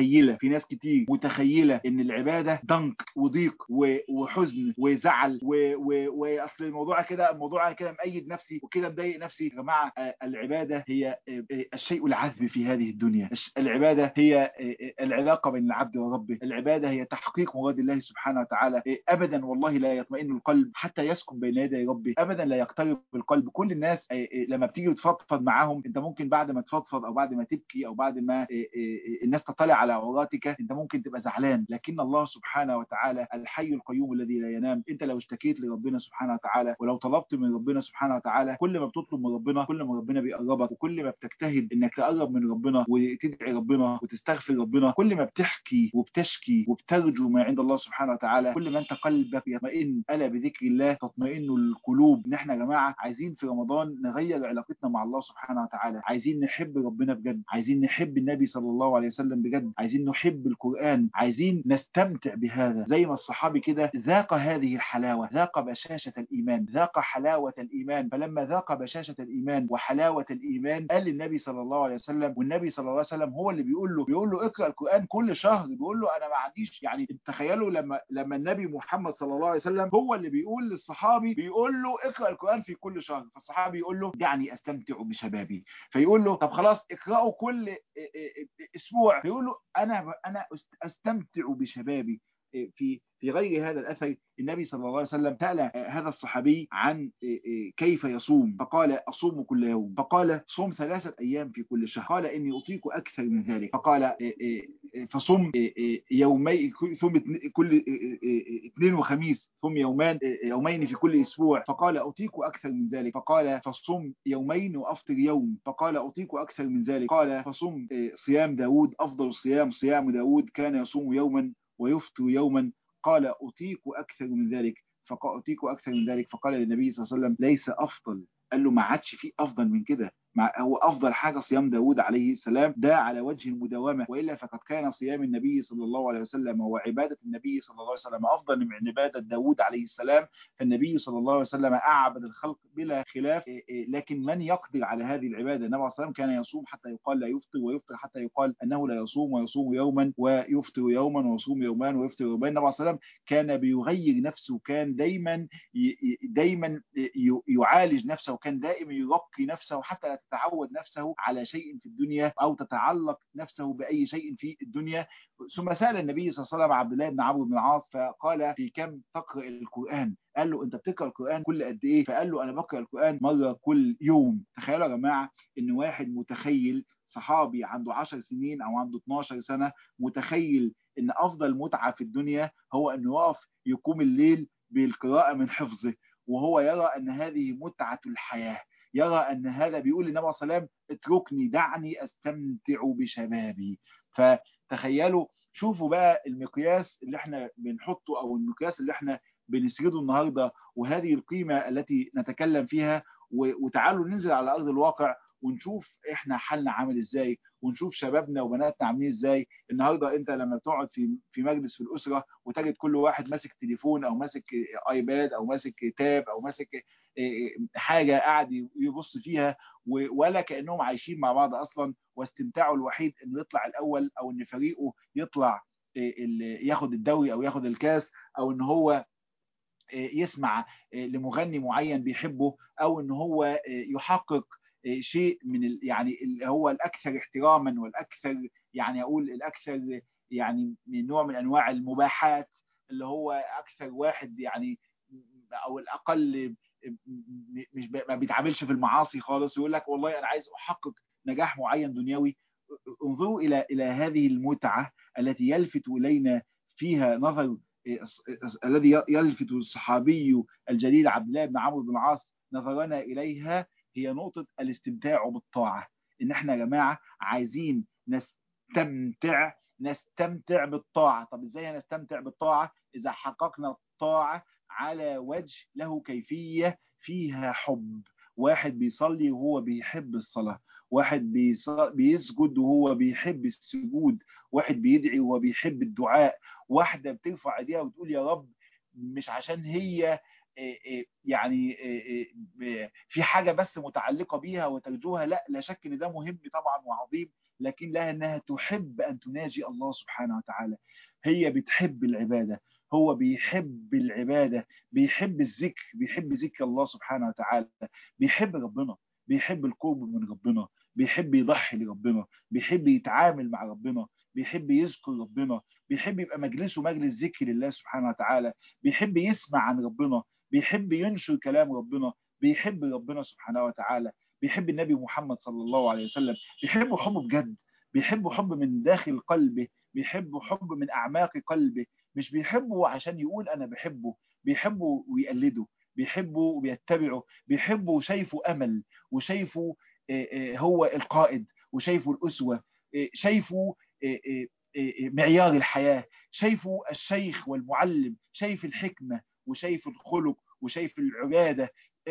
متخيله ان العباده ضنك وضيق وحزن وزعل واصل الموضوع كده مأيد نفسي وكده مضايق نفسي. يا جماعه العباده هي الشيء العذب في هذه الدنيا. العباده هي العلاقه بين العبد وربه. العباده هي تحقيق مراد الله سبحانه وتعالى. ابدا والله لا يطمئن القلب حتى يسكن بين يدي ربه، ابدا لا يقترب القلب. كل الناس لما بتيجي بتفضفض معاهم، انت ممكن بعد ما تفضفض او بعد ما تبكي او بعد ما الناس تطلع على عوراتك انت ممكن تبقى زعلان، لكن الله سبحانه وتعالى وتعالى الحي القيوم الذي لا ينام. انت لو اشتكيت لربنا سبحانه وتعالى ولو طلبت من ربنا سبحانه وتعالى، كل ما بتطلب من ربنا كل ما ربنا بيقربك، وكل ما بتجتهد انك تقرب من ربنا وتدعي ربنا وتستغفر ربنا، كل ما بتحكي وبتشكي وبترجو ما عند الله سبحانه وتعالى، كل ما انت قلبك يطمئن. الا بذكر الله تطمئن القلوب. ان احنا يا جماعه عايزين في رمضان نغير علاقتنا مع الله سبحانه وتعالى، عايزين نحب ربنا بجد، عايزين نحب النبي صلى الله عليه وسلم بجد، عايزين نحب القرآن، عايزين نستمتع بهذا زي ما الصحابي كده ذاق هذه الحلاوة، ذاق بشاشة الإيمان، ذاق حلاوة الإيمان. فلما ذاق بشاشة الإيمان وحلاوة الإيمان قال للنبي صلى الله عليه وسلم، والنبي صلى الله عليه وسلم هو اللي بيقول له اقرأ القرآن كل شهر. بيقول له أنا ما عنديش، يعني تخيلوا لما النبي محمد صلى الله عليه وسلم هو اللي بيقول للصحابي، بيقول له اقرأ القرآن في كل شهر. فالصحابي يقول له دعني أستمتع بشبابي. فيقول له طب خلاص اقرأوا كل اسبوع. فيقول له انا استمتع بشبابي. في غير هذا الأثر النبي صلى الله عليه وسلم سأل هذا الصحابي عن كيف يصوم، فقال أصوم كل يوم. فقال صوم 3 أيام في كل شهر. قال إني أطيق أكثر من ذلك. فقال فصوم يومين، ثم كل اثنين وخميس، ثم يومين في كل أسبوع. فقال أطيق أكثر من ذلك. فقال فصوم يومين وأفطر يوم. فقال أطيق أكثر من ذلك. قال فصوم صيام داود، أفضل الصيام صيام داود، كان يصوم يوما ويفطر يوما. قال أطيق أكثر من ذلك. فقال أطيق أكثر من ذلك. فقال للنبي صلى الله عليه وسلم ليس أفضل. قال له ما عادش فيه أفضل من كده، هو أفضل حاجة صيام داود عليه السلام ده على وجه المداومة، وإلا فقد كان صيام النبي صلى الله عليه وسلم وعبادة النبي صلى الله عليه وسلم أفضل من عبادة داود عليه السلام. فالنبي صلى الله عليه وسلم أعبد الخلق بلا خلاف. لكن من يقدر على هذه العبادة؟ النبي صلى الله عليه وسلم كان يصوم حتى يقال لا يفطر، ويفطر حتى يقال أنه لا يصوم، ويصوم يوما ويفطر يوما، ويصوم يومان ويفطر يومين. النبي صلى الله عليه وسلم كان بيغير نفسه، كان دايما يعالج نفسه، وكان دائما يرقي نفسه حتى لا تتعود نفسه على شيء في الدنيا أو تتعلق نفسه بأي شيء في الدنيا. ثم سأل النبي صلى الله عليه وسلم عبد الله بن عمرو بن العاص فقال في كم تقرأ القرآن؟ قال له أنت بتقرأ القرآن كل قد إيه؟ فقال له أنا بقرأ القرآن مرة كل يوم. تخيلوا يا جماعة إن واحد متخيل، صحابي عنده 10 سنين أو عنده 12 سنة، متخيل إن أفضل متعة في الدنيا هو أنه يقف يقوم الليل بالقراءة من حفظه، وهو يرى أن هذه متعة الحياة، يرى أن هذا بيقول للنبي صلى الله عليه وسلم اتركني دعني أستمتع بشبابي. فتخيلوا، شوفوا بقى المقياس اللي احنا بنحطه أو المقياس اللي احنا بنسرده النهاردة، وهذه القيمة التي نتكلم فيها. وتعالوا ننزل على أرض الواقع ونشوف احنا حالنا عامل ازاي، ونشوف شبابنا وبناتنا عاملين ازاي. النهارده انت لما بتقعد في مجلس في الاسره وتجد كل واحد ماسك تليفون او ماسك ايباد او ماسك تاب او ماسك حاجه قاعد يبص فيها، ولا كانهم عايشين مع بعض اصلا، واستمتاعه الوحيد انه يطلع الاول، او ان فريقه يطلع ياخد الدوري او ياخد الكاس، او ان هو يسمع لمغني معين بيحبه، او ان هو يحقق شيء من يعني اللي هو الاكثر احتراما والاكثر، يعني اقول الاكثر يعني من نوع من انواع المباحات، اللي هو اكثر واحد يعني او الاقل مش ما بيتعاملش في المعاصي خالص، يقول لك والله انا عايز احقق نجاح معين دنيوي. انظروا الى هذه المتعه التي يلفت الينا فيها نظر الذي يلفت الصحابي الجليل عبد الله بن عمرو بن العاص نظرنا إليها، هي نقطة الاستمتاع بالطاعة. إن احنا يا جماعة عايزين نستمتع بالطاعة. طب إزاي نستمتع بالطاعة؟ إذا حققنا الطاعة على وجه له كيفية فيها حب. واحد بيصلي وهو بيحب الصلاة، واحد بيسجد وهو بيحب السجود، واحد بيدعي وهو بيحب الدعاء، واحدة بترفع ايديها وتقول يا رب مش عشان هي يعني في حاجة بس متعلقة بيها وترجوها، لا شك ان ده مهم طبعا وعظيم، لكن لها انها تحب ان تناجي الله سبحانه وتعالى. هي بتحب العبادة، هو بيحب العبادة، بيحب الذكر، بيحب ذكر الله سبحانه وتعالى، بيحب ربنا، بيحب القرب من ربنا، بيحب يضحي لربنا، بيحب يتعامل مع ربنا، بيحب يذكر ربنا، بيحب يبقى مجلسه مجلس ذكر لله سبحانه وتعالى، بيحب يسمع عن ربنا، بيحب ينشر كلام ربنا، بيحب ربنا سبحانه وتعالى، بيحب النبي محمد صلى الله عليه وسلم، بيحب حب بجد، بيحب حب من داخل قلبه، بيحب حب من أعماق قلبه، مش بيحبه عشان يقول أنا بحبه، بيحبه ويقلده، بيحبه وبيتبعه، بيحبه وشايفه أمل، وشايفه هو القائد، وشايفه الأسوة، شايفه معيار الحياة، شايفه الشيخ والمعلم، شايف الحكمة وشايف الخلق وشايف العبادة.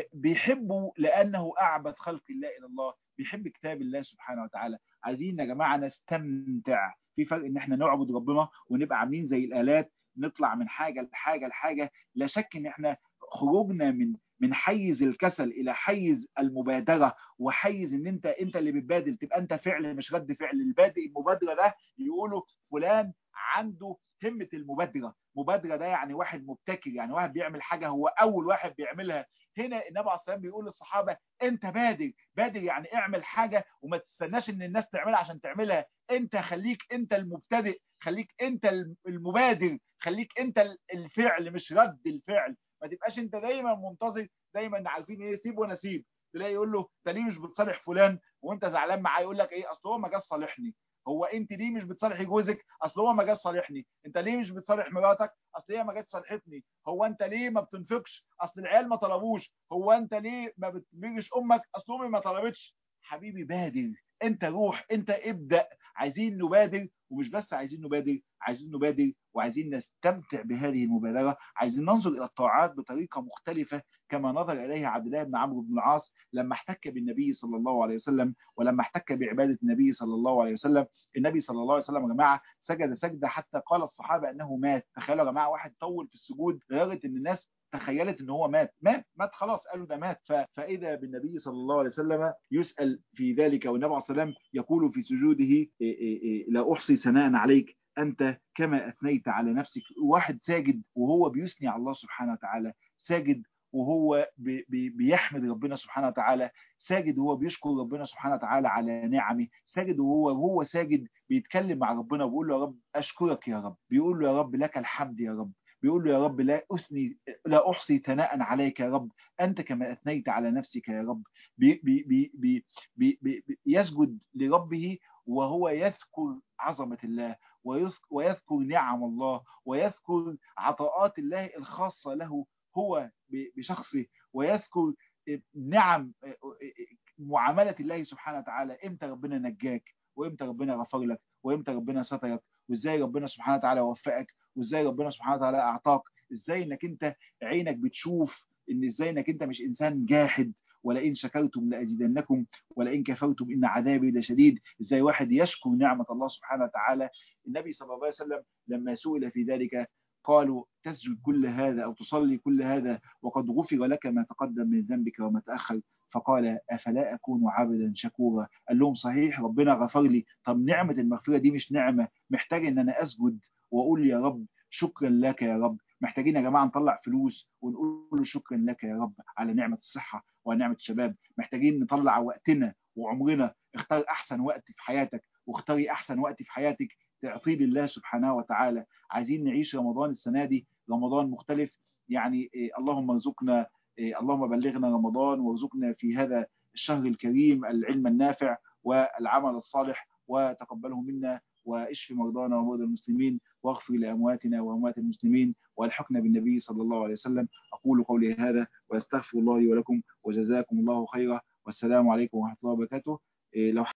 بيحبه لأنه أعبد خلق الله إلى الله، بيحب كتاب الله سبحانه وتعالى. عايزين يا جماعة نستمتع. في فرق إن احنا نعبد ربنا ونبقى عاملين زي الآلات، نطلع من حاجة لحاجة لحاجة. لا شك إن احنا خروجنا من حيز الكسل إلى حيز المبادرة، وحيز إن أنت اللي بتبادر، تبقى أنت فعل مش رد فعل. البادئ المبادرة ده يقولوا فلان عنده همة المبادرة. مبادرة ده يعني واحد مبتكر، يعني واحد بيعمل حاجة هو أول واحد بيعملها. هنا النبي عليه الصلاة والسلام بيقول للصحابة انت بادر. بادر يعني اعمل حاجة وما تستناش ان الناس تعملها عشان تعملها. انت خليك انت المبتدئ، خليك انت المبادر، خليك انت الفعل مش رد الفعل. ما تبقاش انت دايما منتظر، دايما عارفين ايه، سيب وانا سيب. تلاقي يقول له انت ليه مش بتصالح فلان وانت زعلان معاه؟ يقول لك ايه، اصل هو ما جاش صالحني. هو انت ليه مش بتصالحي جوزك؟ اصل هو ما جاش صالحني. انت ليه مش بتصالح مراتك؟ اصل هي ما جاتش صالحتني. هو انت ليه ما بتنفقش؟ اصل العيال ما طلبوش. هو انت ليه ما بتبرش امك؟ اصل امي ما طلبتش. حبيبي بادر، انت روح، انت ابدا. عايزين نبادر، ومش بس عايزين نبادر، عايزين نبادر وعايزين نستمتع بهذه المبادره. عايزين ننظر الى الطاعات بطريقه مختلفه كما نظر اليه عبد الله بن عمرو بن العاص لما احتك بالنبي صلى الله عليه وسلم، ولما احتك بعباده النبي صلى الله عليه وسلم. النبي صلى الله عليه وسلم يا جماعه سجد سجده حتى قال الصحابه انه مات. تخيلوا يا جماعه واحد طول في السجود لدرجه ان الناس تخيلت ان هو مات خلاص، قالوا ده مات. فاذا بالنبي صلى الله عليه وسلم يسال في ذلك، والنبي عليه الصلاه والسلام يقول في سجوده لا احصي ثناء عليك انت كما اثنيت على نفسك. واحد ساجد وهو بيثني على الله سبحانه وتعالى، ساجد وهو بيحمد ربنا سبحانه وتعالى، ساجد وهو بيشكر ربنا سبحانه وتعالى على نعمه، ساجد وهو ساجد بيتكلم مع ربنا وبيقول له يا رب اشكرك يا رب، بيقول له يا رب لك الحمد يا رب، بيقول له يا رب لا احصي ثناء عليك يا رب انت كما اثنيت على نفسك يا رب. بي بي بي بي بي بي يسجد لربه وهو يذكر عظمة الله، ويذكر نعم الله، ويذكر عطاءات الله الخاصة له هو بشخصه، ويذكر نعم معاملة الله سبحانه وتعالى. امتى ربنا نجاك، وامتى ربنا غفر لك، وامتى ربنا سترك، وازاي ربنا سبحانه وتعالى وفقك، وازاي ربنا سبحانه وتعالى اعطاك، ازاي انك انت عينك بتشوف، ان ازاي انك انت مش انسان جاحد. ولئن شكرتم لازيدنكم ولئن كفرتم ان عذابي لشديد. ازاي واحد يشكر نعمة الله سبحانه وتعالى. النبي صلى الله عليه وسلم لما سئل في ذلك قالوا تسجد كل هذا أو تصلي كل هذا وقد غفر لك ما تقدم من ذنبك وما تأخر؟ فقال أفلا أكون عبدا شكورا. قال لهم صحيح ربنا غفر لي، طب نعمة المغفرة دي مش نعمة محتاج إن أنا أسجد وأقول يا رب شكرا لك يا رب. محتاجين يا جماعة نطلع فلوس ونقول له شكرا لك يا رب على نعمة الصحة ونعمة الشباب. محتاجين نطلع وقتنا وعمرنا. اختار أحسن وقت في حياتك، واختاري أحسن وقت في حياتك تعطيه لله سبحانه وتعالى. عايزين نعيش رمضان السنة دي رمضان مختلف. يعني اللهم ارزقنا، اللهم بلغنا رمضان وارزقنا في هذا الشهر الكريم العلم النافع والعمل الصالح، وتقبله منا، واشف مرضانا ومرضى المسلمين، واغفر لأمواتنا وأموات المسلمين، والحقنا بالنبي صلى الله عليه وسلم. أقول قولي هذا وأستغفر الله لي ولكم، وجزاكم الله خيرا، والسلام عليكم ورحمة الله وبركاته. لو